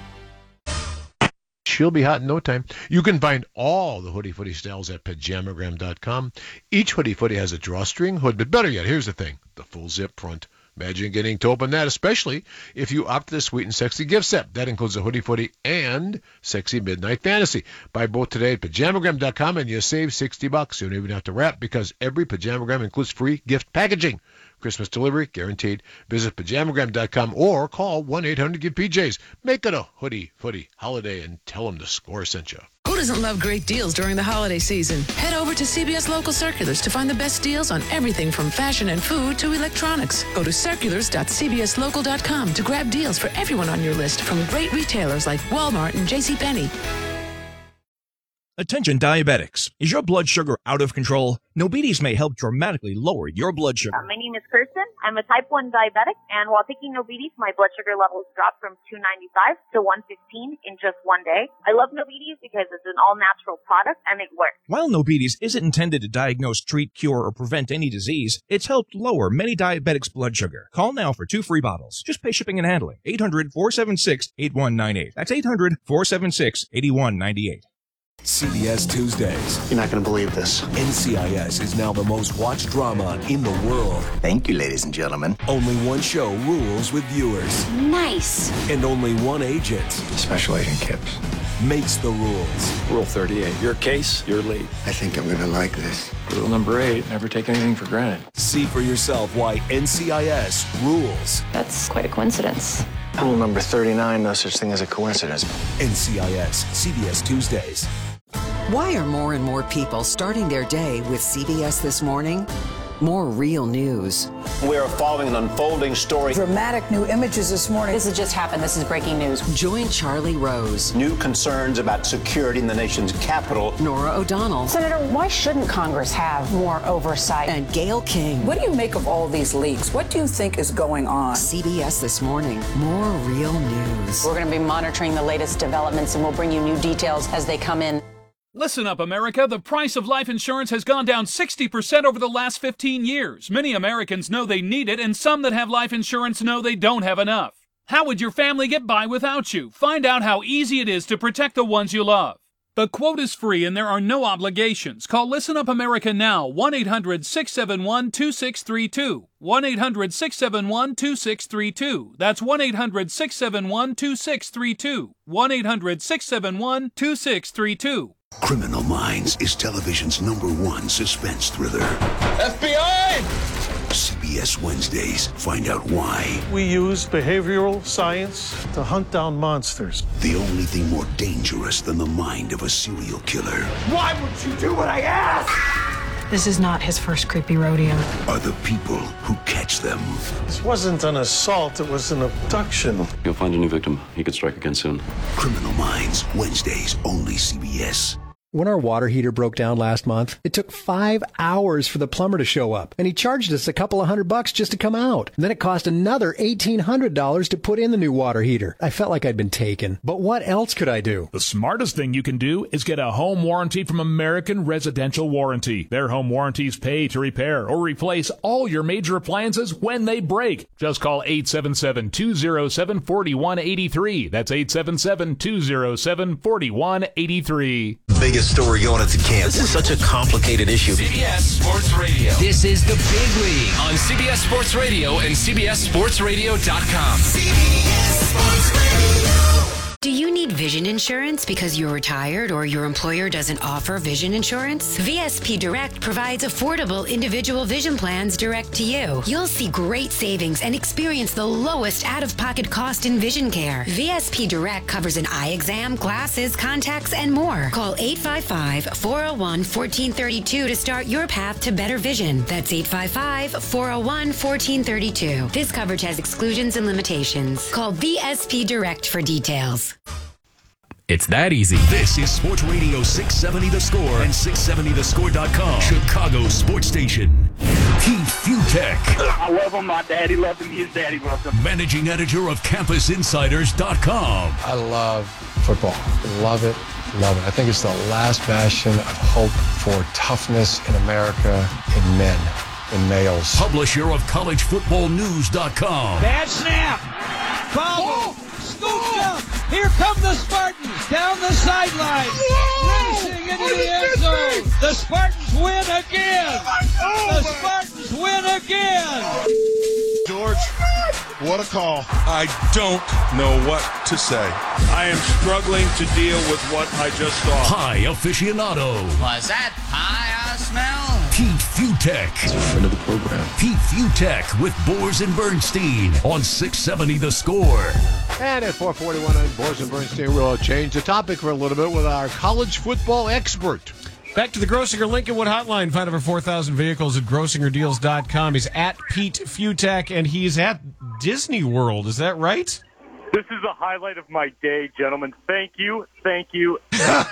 She'll be hot in no time. You can find all the Hoodie Footy styles at pajamagram.com. Each Hoodie Footy has a drawstring hood, but better yet, here's the thing, the full zip front. Imagine getting to open that, especially if you opt for the sweet and sexy gift set. That includes a Hoodie Footy and Sexy Midnight Fantasy. Buy both today at pajamagram.com and you save $60. You don't even have to wrap because every Pajamagram includes free gift packaging. Christmas delivery guaranteed. Visit pajamagram.com or call 1-800-GIVE-PJs. Make it a Hoodie Footy holiday and tell them the Score sent you. Who doesn't love great deals during the holiday season? Head over to CBS Local Circulars to find the best deals on everything from fashion and food to electronics. Go to circulars.cbslocal.com to grab deals for everyone on your list from great retailers like Walmart and JCPenney. Attention diabetics. Is your blood sugar out of control? Nobides may help dramatically lower your blood sugar. My name is Kirsten. I'm a type 1 diabetic, and while taking Nobides, my blood sugar levels dropped from 295 to 115 in just one day. I love Nobides because it's an all-natural product, and it works. While Nobides isn't intended to diagnose, treat, cure, or prevent any disease, it's helped lower many diabetics' blood sugar. Call now for 2 free bottles. Just pay shipping and handling. 800-476-8198. That's 800-476-8198. CBS Tuesdays. You're not going to believe this. NCIS is now the most watched drama in the world. Thank you, ladies and gentlemen. Only one show rules with viewers. Nice. And only one agent. Special Agent Kipps. makes the rules. Rule 38. Your case, you're late. I think I'm going to like this. Rule number 8. Never take anything for granted. See for yourself why NCIS rules. That's quite a coincidence. Rule number 39, no such thing as a coincidence. NCIS, CBS Tuesdays. Why are more and more people starting their day with CBS This Morning? More real news. We are following an unfolding story. Dramatic new images this morning. This has just happened. This is breaking news. Join Charlie Rose. New concerns about security in the nation's capital. Nora O'Donnell. Senator, why shouldn't Congress have more oversight? And Gayle King. What do you make of all these leaks? What do you think is going on? CBS This Morning. More real news. We're going to be monitoring the latest developments, and we'll bring you new details as they come in. Listen up, America. The price of life insurance has gone down 60% over the last 15 years. Many Americans know they need it, and some that have life insurance know they don't have enough. How would your family get by without you? Find out how easy it is to protect the ones you love. The quote is free and there are no obligations. Call Listen Up America now, 1-800-671-2632. 1-800-671-2632. That's 1-800-671-2632. 1-800-671-2632. Criminal Minds is television's #1 suspense thriller. FBI! CBS Wednesdays. Find out why. We use behavioral science to hunt down monsters. The only thing more dangerous than the mind of a serial killer Why would you do what I asked? This is not his first creepy rodeo. are the people who catch them. This wasn't an assault, it was an abduction. You'll find a new victim. He could strike again soon. Criminal Minds. Wednesdays. Only CBS. When our water heater broke down last month, it took 5 hours for the plumber to show up, and he charged us a couple of $100 just to come out. And then it cost another $1,800 to put in the new water heater. I felt like I'd been taken. But what else could I do? The smartest thing you can do is get a home warranty from American Residential Warranty. Their home warranties pay to repair or replace all your major appliances when they break. Just call 877-207-4183. That's 877-207-4183. Biggest story going into camp. This is such a complicated issue. CBS Sports Radio. This is the big league. On CBS Sports Radio and CBSSportsRadio.com. CBS Sports Radio. Do you need vision insurance because you're retired or your employer doesn't offer vision insurance? VSP Direct provides affordable individual vision plans direct to you. You'll see great savings and experience the lowest out-of-pocket cost in vision care. VSP Direct covers an eye exam, glasses, contacts, and more. Call 855-401-1432 to start your path to better vision. That's 855-401-1432. This coverage has exclusions and limitations. Call VSP Direct for details. It's that easy. This is Sports Radio 670 The Score and 670thescore.com. Chicago's sports station. Keith Futek. I love him. My daddy loved him. His daddy loved him. Managing editor of CampusInsiders.com. I love football. Love it. Love it. I think it's the last bastion of hope for toughness in America in men, in males. Publisher of CollegeFootballNews.com. Bad snap. Foul. Scooped up. Here come the Spartans down the sideline. Racing into the end zone. The Spartans win again. The Spartans win again. George, what a call. I don't know what to say. I am struggling to deal with what I just saw. High aficionado. Was that pie I smell? Pete Futek. He's a friend of the program. Pete Futek with Boers and Bernstein on 670 The Score. And at 4:41 on Boers and Bernstein, we'll change the topic for a little bit with our college football expert. Back to the Grossinger Lincolnwood hotline. Find over 4,000 vehicles at GrossingerDeals.com. He's at Pete Futek, and he's at Disney World. Is that right? This is the highlight of my day, gentlemen. Thank you. Thank you.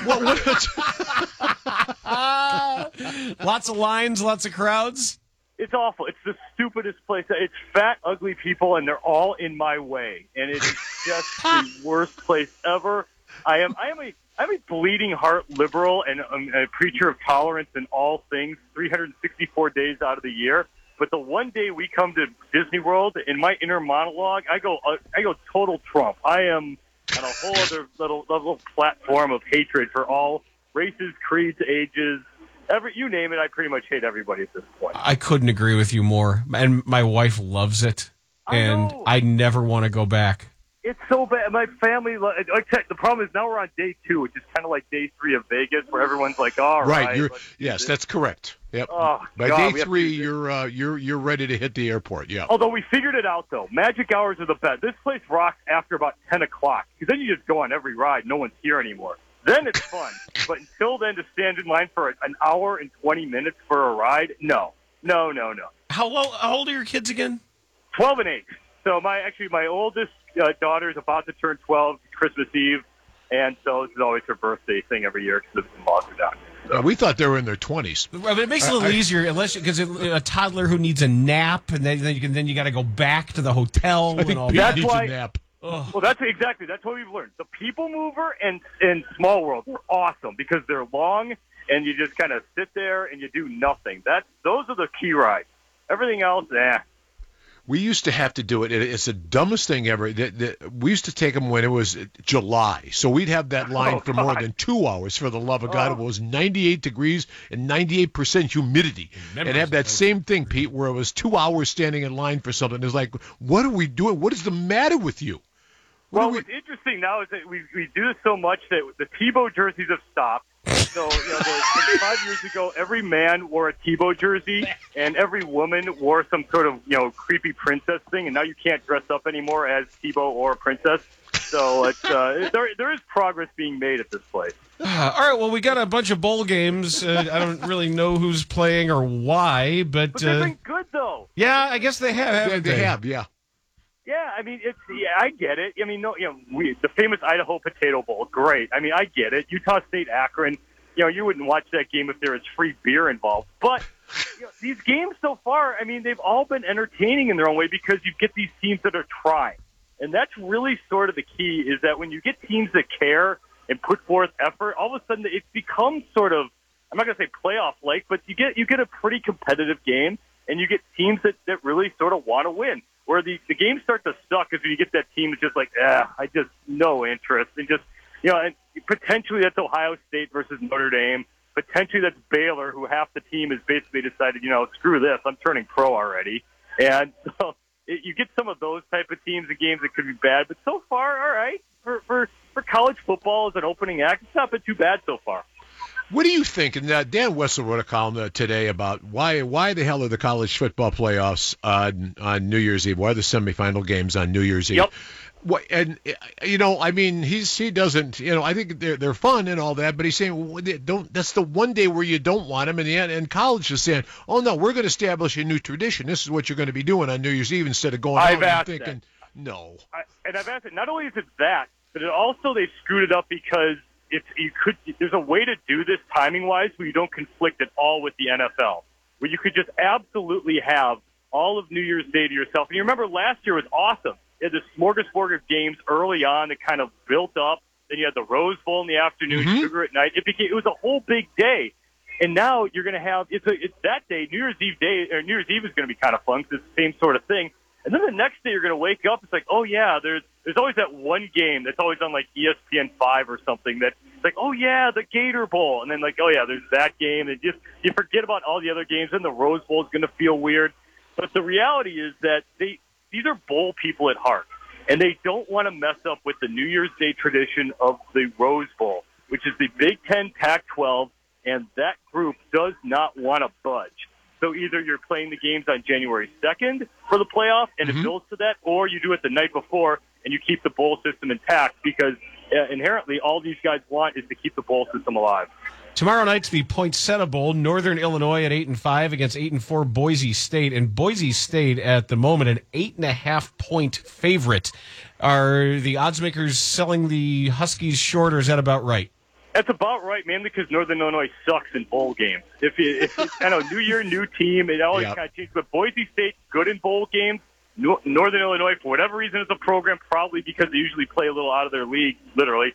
Lots of lines, lots of crowds. It's awful. It's the stupidest place. It's fat, ugly people, and they're all in my way. And it is just the worst place ever. I am a bleeding heart liberal and a preacher of tolerance in all things, 364 days out of the year. But the one day we come to Disney World, in my inner monologue, I go total Trump. I am on a whole other little platform of hatred for all races, creeds, ages. You name it, I pretty much hate everybody at this point. I couldn't agree with you more. And my wife loves it. And I never want to go back. It's so bad. My family, the problem is now we're on day 2, which is kind of like day 3 of Vegas, where everyone's like, all right. Yes, that's correct. Yep. Oh, By God, day 3, you're ready to hit the airport. Yeah. Although we figured it out, though. Magic hours are the best. This place rocks after about 10 o'clock, because then you just go on every ride. No one's here anymore. Then it's fun. But until then, to stand in line for an hour and 20 minutes for a ride, no. How old are your kids again? 12 and 8. So my oldest daughter is about to turn 12 Christmas Eve, and so this is always her birthday thing every year because it's in lockdown. So. We thought they were in their 20s. But it makes it a little easier, unless because a toddler who needs a nap, and then you got to go back to the hotel. I think and all Pete that. needs a nap. Well, that's what we've learned. The People Mover and Small World were awesome because they're long, and you just kind of sit there and you do nothing. Those are the key rides. Everything else, We used to have to do it. It's the dumbest thing ever. We used to take them when it was July. So we'd have that line for more than 2 hours, for the love of God. It was 98 degrees and 98% humidity. And have that same thing, Pete, where it was 2 hours standing in line for something. It's like, what are we doing? What is the matter with you? What's interesting now is that we do this so much that the Tebow jerseys have stopped. So, 5 years ago, every man wore a Tebow jersey, and every woman wore some sort of, creepy princess thing, and now you can't dress up anymore as Tebow or a princess. So it's there is progress being made at this place. All right, well, we got a bunch of bowl games. I don't really know who's playing or why, but they've been good, though. Yeah, I guess they have, haven't they? They have, yeah. Yeah, I mean, I get it. I mean, the famous Idaho Potato Bowl, great. I mean, I get it. Utah State, Akron, you wouldn't watch that game if there was free beer involved. But these games so far, I mean, they've all been entertaining in their own way because you get these teams that are trying. And that's really sort of the key, is that when you get teams that care and put forth effort, all of a sudden it becomes sort of, I'm not going to say playoff-like, but you get a pretty competitive game, and you get teams that really sort of want to win. Where the games start to suck is when you get that team that's just like, I just no interest. And just, and potentially that's Ohio State versus Notre Dame. Potentially that's Baylor, who half the team has basically decided, screw this, I'm turning pro already. And so you get some of those type of teams and games that could be bad. But so far, all right, for college football as an opening act, it's not been too bad so far. What do you think? And Dan Wessel wrote a column today about why the hell are the college football playoffs on New Year's Eve? Why are the semifinal games on New Year's Eve? Yep. And I mean, he doesn't. I think they're fun and all that, but he's saying that's the one day where you don't want them. And college is saying, oh no, we're going to establish a new tradition. This is what you're going to be doing on New Year's Eve instead of going out and thinking no. And I've asked it. Not only is it that, but it also they screwed it up because. There's a way to do this timing-wise where you don't conflict at all with the NFL, where you could just absolutely have all of New Year's Day to yourself. And you remember last year was awesome. You had this smorgasbord of games early on that kind of built up. Then you had the Rose Bowl in the afternoon, Sugar at night. It was a whole big day. And now you're going to have it's that day, New Year's Eve day, or New Year's Eve is going to be kind of fun because it's the same sort of thing. And then the next day you're going to wake up. It's like, oh yeah, there's always that one game that's always on like ESPN5 or something that's like, oh yeah, the Gator Bowl, and then like, oh yeah, there's that game, and you forget about all the other games. And the Rose Bowl is going to feel weird. But the reality is that these are bowl people at heart, and they don't want to mess up with the New Year's Day tradition of the Rose Bowl, which is the Big Ten, Pac-12, and that group does not want to budge. So either you're playing the games on January 2nd for the playoff, and it builds to that, or you do it the night before, and you keep the bowl system intact because inherently all these guys want is to keep the bowl system alive. Tomorrow night's the Poinsettia Bowl, Northern Illinois at 8-5 against 8-4 Boise State, and Boise State at the moment an 8.5-point favorite. Are the odds makers selling the Huskies short, or is that about right? That's about right, mainly because Northern Illinois sucks in bowl games. If I know, new year, new team, it always kind of changes. But Boise State's good in bowl games. Northern Illinois, for whatever reason, as a program, probably because they usually play a little out of their league, literally,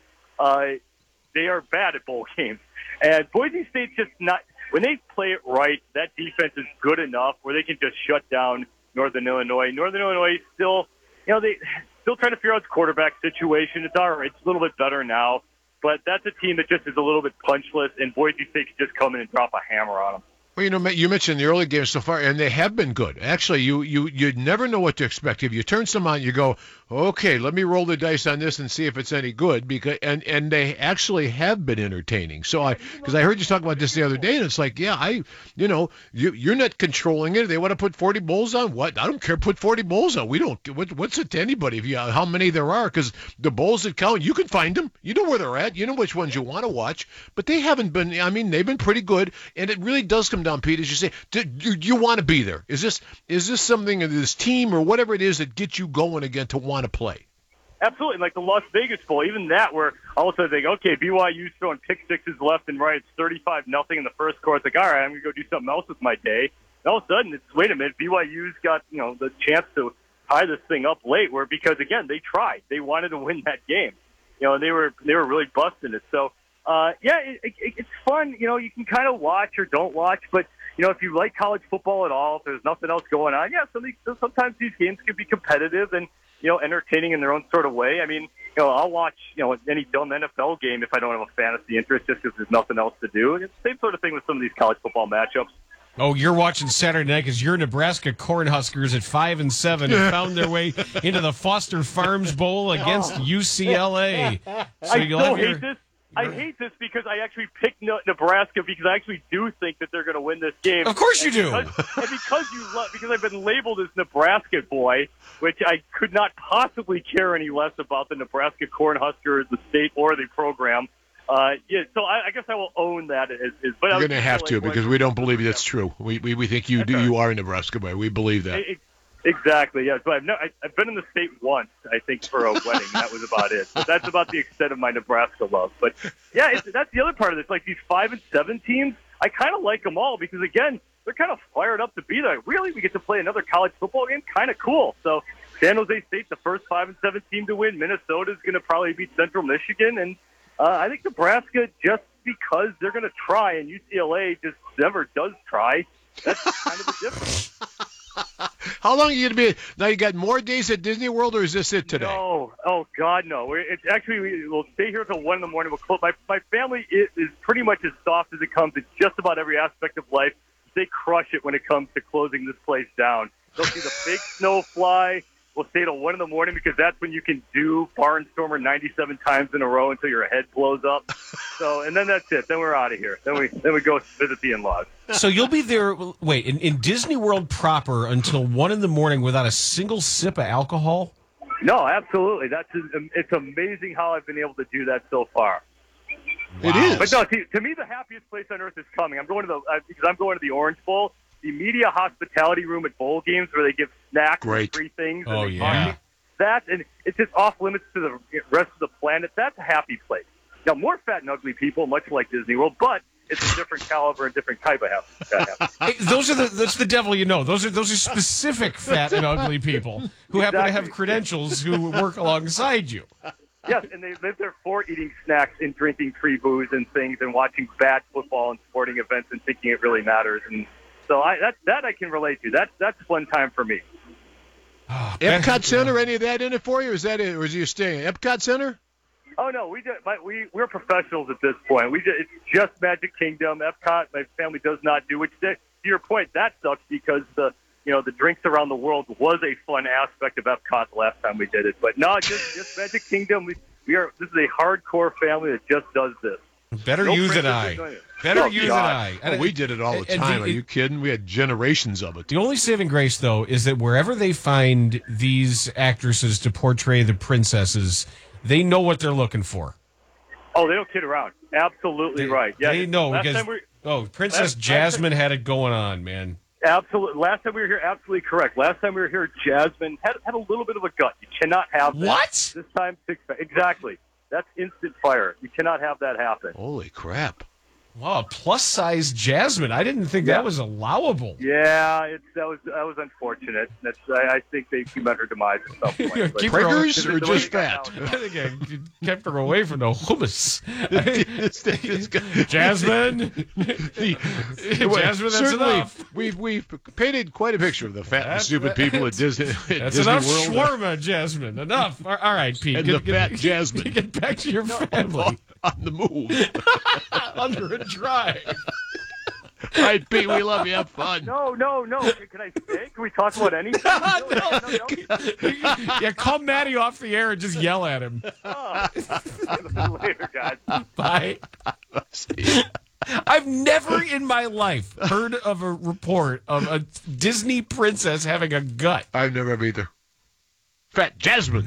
they are bad at bowl games. And Boise State's just not – when they play it right, that defense is good enough where they can just shut down Northern Illinois. Northern Illinois still – they still trying to figure out its quarterback situation. It's all right. It's a little bit better now. But that's a team that just is a little bit punchless, and Boise State can just come in and drop a hammer on them. Well, you mentioned the early games so far, and they have been good. Actually, you never know what to expect. If you turn some on, you go, okay, let me roll the dice on this and see if it's any good, because and they actually have been entertaining. So because I heard you talk about this the other day, and it's like, yeah, you're not controlling it. They want to put 40 bowls on. What? I don't care. Put 40 bowls on. We don't. What's it to anybody? If how many there are? Because the bowls that count, you can find them. You know where they're at. You know which ones you want to watch. But they haven't been. I mean, they've been pretty good, and it really does come down, Pete, as you say, do you want to be there? Is this something of this team or whatever it is that gets you going again to want to play? Absolutely. Like the Las Vegas Bowl, even that, where all of a sudden they go, okay, BYU's throwing pick sixes left and right. It's 35-0 in the first quarter. It's like, all right, I'm going to go do something else with my day. And all of a sudden, wait a minute, BYU's got, the chance to tie this thing up late, because again, they tried. They wanted to win that game. And they were really busting it. So, it's fun. You can kind of watch or don't watch, but if you like college football at all, if there's nothing else going on, sometimes these games can be competitive and entertaining in their own sort of way. I mean, I'll watch any dumb NFL game if I don't have a fantasy interest, just because there's nothing else to do. And it's the same sort of thing with some of these college football matchups. Oh, you're watching Saturday night because your Nebraska Cornhuskers at 5-7 have found their way into the Foster Farms Bowl against UCLA. So I hate this because I actually picked Nebraska because I actually do think that they're going to win this game. Of course you do. Because I've been labeled as Nebraska boy, which I could not possibly care any less about the Nebraska Cornhuskers, the state or the program. So I guess I will own that. But you're going to have to, because we don't believe that's true. We think you do. You are a Nebraska boy. We believe that. Exactly, yes. But I've been in the state once, I think, for a wedding. That was about it. But that's about the extent of my Nebraska love. But, that's the other part of this. Like, these 5-7 teams, I kind of like them all because, again, they're kind of fired up to be there. Really, we get to play another college football game? Kind of cool. So, San Jose State, the first 5-7 team to win. Minnesota's going to probably beat Central Michigan. And I think Nebraska, just because they're going to try, and UCLA just never does try, that's kind of the difference. How long are you going to be? Now, you got more days at Disney World, or is this it today? No. Oh, God, no. It's actually, we'll stay here until 1 in the morning. We'll close. My family is pretty much as soft as it comes in just about every aspect of life. They crush it when it comes to closing this place down. They'll see the big snow fly. We'll stay till 1 in the morning because that's when you can do Barnstormer 97 times in a row until your head blows up. So, and then that's it. Then we're out of here. Then we go visit the in-laws. So you'll be there, in Disney World proper until 1 in the morning without a single sip of alcohol? No, absolutely. It's amazing how I've been able to do that so far. Wow. It is. But no, to me, the happiest place on earth is coming. I'm going to the Orange Bowl. The media hospitality room at bowl games where they give snacks and free things. Oh, yeah. And it's just off limits to the rest of the planet. That's a happy place. Now, more fat and ugly people, much like Disney World, but it's a different caliber and different type of happy. Hey, that's the devil you know. Those are specific fat and ugly people who happen to have credentials who work alongside you. Yes, and they live there for eating snacks and drinking free booze and things and watching bad football and sporting events and thinking it really matters. And so that I can relate to. That's fun time for me. Oh, Epcot Center, any of that in it for you? Is that it, or is you staying at Epcot Center? Oh no, we're professionals at this point. It's just Magic Kingdom. Epcot, my family does not do. Which, to your point, that sucks because the drinks around the world was a fun aspect of Epcot the last time we did it. But no, just Magic Kingdom. This is a hardcore family that just does this. Better you than I. Better you than I. Oh, we did it all the time. Are you kidding? We had generations of it. The only saving grace, though, is that wherever they find these actresses to portray the princesses, they know what they're looking for. Oh, they don't kid around. Absolutely right. Yeah, they know because Princess Jasmine had it going on, man. Absolutely. Last time we were here, absolutely correct. Last time we were here, Jasmine had a little bit of a gut. You cannot have that. What? This time, exactly. That's instant fire. You cannot have that happen. Holy crap. Wow, plus-size Jasmine. I didn't think that was allowable. Yeah, that was unfortunate. I think they met her demise at some point. Preggers or just fat? I think I kept her away from the hummus. Jasmine? Jasmine, that's enough. We've painted quite a picture of the fat and stupid people at Disney That's Disney enough World. shawarma, Jasmine. Enough. All right, Pete. And the fat Jasmine. Get back to your family. On the move. Under a drive. right, Pete, we love you. Have fun. No. Can I stay? Can we talk about anything? No. Yeah, call Matty off the air and just yell at him. Later, guys. Bye. I've never in my life heard of a report of a Disney princess having a gut. I've never either. Fat Jasmine.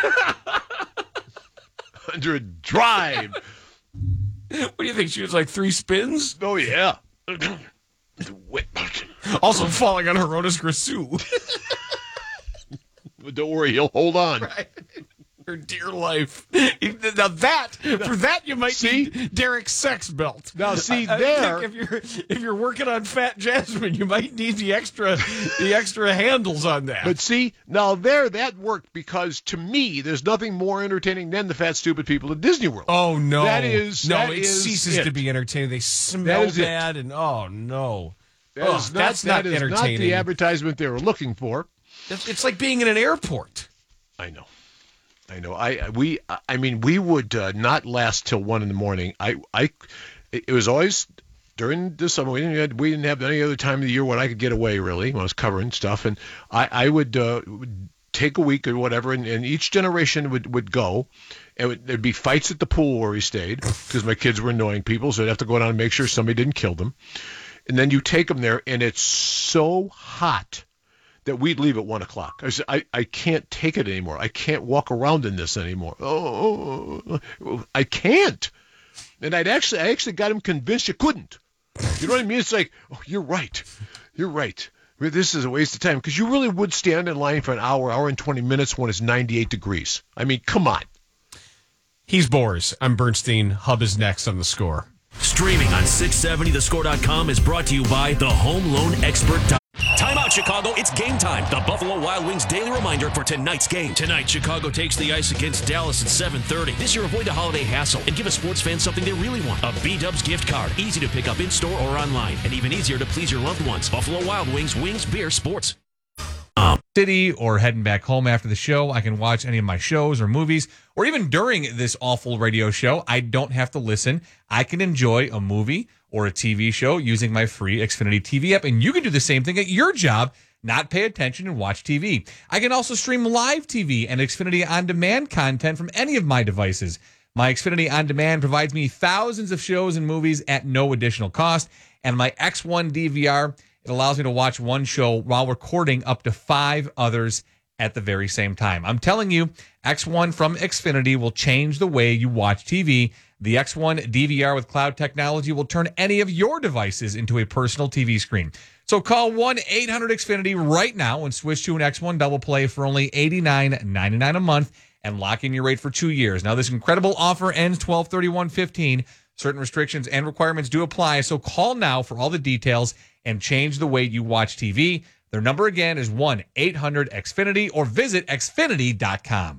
Under a drive. What do you think? She was like 3 spins? Oh, yeah. Also falling on Herodes Grasu. Don't worry, he'll hold on. Right. Her dear life. Now for that you might need Derek's sex belt. Now see I there, if you're working on Fat Jasmine, you might need the extra handles on that. But see, now there that worked because to me, there's nothing more entertaining than the fat stupid people at Disney World. Oh no, it ceases to be entertaining. They smell bad, and oh no, that's not entertaining. Not the advertisement they were looking for. It's like being in an airport. I know. We would not last till 1 a.m. It was always during the summer. We didn't have any other time of the year when I could get away really when I was covering stuff, and I would take a week or whatever, and each generation would go, and there'd be fights at the pool where we stayed because my kids were annoying people, so I'd have to go down and make sure somebody didn't kill them, and then you take them there, and it's so hot that we'd leave at 1 o'clock. I can't take it anymore. I can't walk around in this anymore. I can't. And I actually got him convinced you couldn't. You know what I mean? It's like, you're right. This is a waste of time because you really would stand in line for an hour and 20 minutes when it's 98 degrees. I mean, come on. He's Boris. I'm Bernstein. Hub is next on The Score. Streaming on 670thescore.com is brought to you by the Home Loan Expert. Timeout, Chicago. It's game time. The Buffalo Wild Wings daily reminder for tonight's game. Tonight, Chicago takes the ice against Dallas at 7:30. This year, avoid the holiday hassle and give a sports fan something they really want. A B-Dubs gift card. Easy to pick up in-store or online. And even easier to please your loved ones. Buffalo Wild Wings. Wings, beer, sports. City or heading back home after the show, I can watch any of my shows or movies, or even during this awful radio show, I don't have to listen. I can enjoy a movie or a TV show using my free Xfinity TV app, and you can do the same thing at your job, not pay attention and watch TV. I can also stream live TV and Xfinity On-Demand content from any of my devices. My Xfinity On-Demand provides me thousands of shows and movies at no additional cost, and my X1 DVR, it allows me to watch one show while recording up to 5 others at the very same time. I'm telling you, X1 from Xfinity will change the way you watch TV. The X1 DVR with cloud technology will turn any of your devices into a personal TV screen. So call 1-800-XFINITY right now and switch to an X1 Double Play for only $89.99 a month and lock in your rate for 2 years. Now, this incredible offer ends 12/31/15. Certain restrictions and requirements do apply, so call now for all the details and change the way you watch TV. Their number again is 1-800-XFINITY or visit Xfinity.com.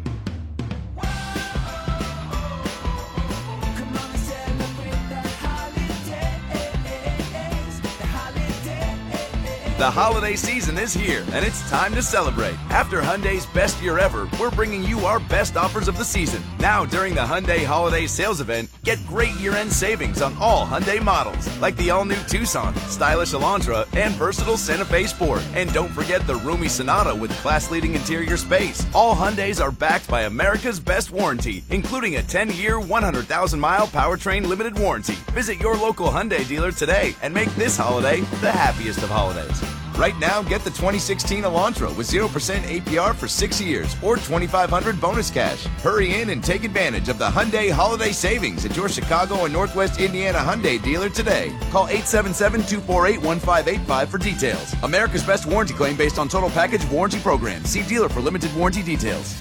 The holiday season is here, and it's time to celebrate. After Hyundai's best year ever, we're bringing you our best offers of the season. Now, during the Hyundai Holiday Sales Event, get great year-end savings on all Hyundai models, like the all-new Tucson, stylish Elantra, and versatile Santa Fe Sport. And don't forget the roomy Sonata with class-leading interior space. All Hyundais are backed by America's best warranty, including a 10-year, 100,000-mile powertrain limited warranty. Visit your local Hyundai dealer today and make this holiday the happiest of holidays. Right now, get the 2016 Elantra with 0% APR for 6 years or $2,500 bonus cash. Hurry in and take advantage of the Hyundai Holiday Savings at your Chicago and Northwest Indiana Hyundai dealer today. Call 877-248-1585 for details. America's best warranty claim based on total package warranty program. See dealer for limited warranty details.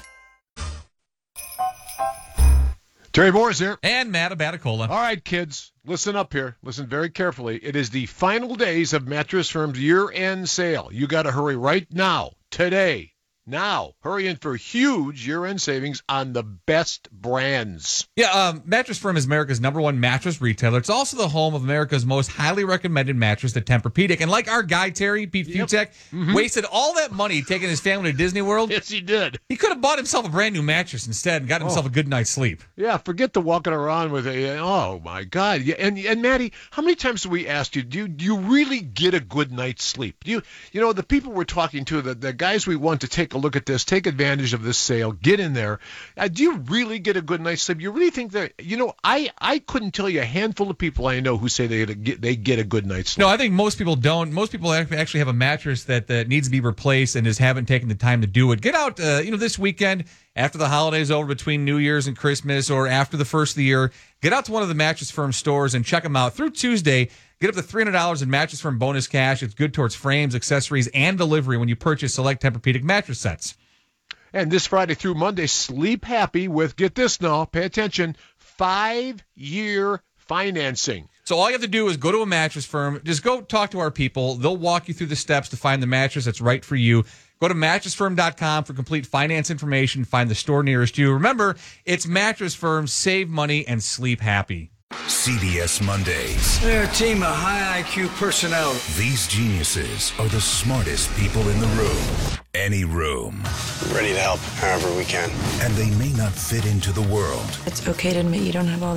Terry Boris here. And Matt Abaticola. All right, kids, listen up here. Listen very carefully. It is the final days of Mattress Firm's year-end sale. You got to hurry right now, today, Now, hurry in for huge year-end savings on the best brands. Yeah, Mattress Firm is America's #1 mattress retailer. It's also the home of America's most highly recommended mattress, the Tempur-Pedic. And like our guy, Terry, Pete Futek, wasted all that money taking his family to Disney World. Yes, he did. He could have bought himself a brand new mattress instead and got himself a good night's sleep. Yeah, forget the walking around with a, oh, my God. Yeah, and Maddie, how many times have we asked you, do you really get a good night's sleep? You know, the people we're talking to, the guys we want to take a look at this, take advantage of this sale, get in there. Do you really get a good night's sleep? You really think that, I couldn't tell you a handful of people I know who say they get a good night's sleep. No, I think most people don't. Most people actually have a mattress that needs to be replaced and just haven't taken the time to do it. Get out, this weekend after the holidays over, between New Year's and Christmas, or after the first of the year. Get out to one of the Mattress Firm stores and check them out. Through Tuesday, get up to $300 in Mattress Firm bonus cash. It's good towards frames, accessories, and delivery when you purchase select Tempur-Pedic mattress sets. And this Friday through Monday, sleep happy with, get this now, pay attention, 5-year financing. So all you have to do is go to a Mattress Firm. Just go talk to our people. They'll walk you through the steps to find the mattress that's right for you. Go to mattressfirm.com for complete finance information. Find the store nearest you. Remember, it's Mattress Firm. Save money and sleep happy. CBS Mondays. They're a team of high IQ personnel. These geniuses are the smartest people in the room. Any room. Ready to help however we can. And they may not fit into the world. It's okay to admit you don't have all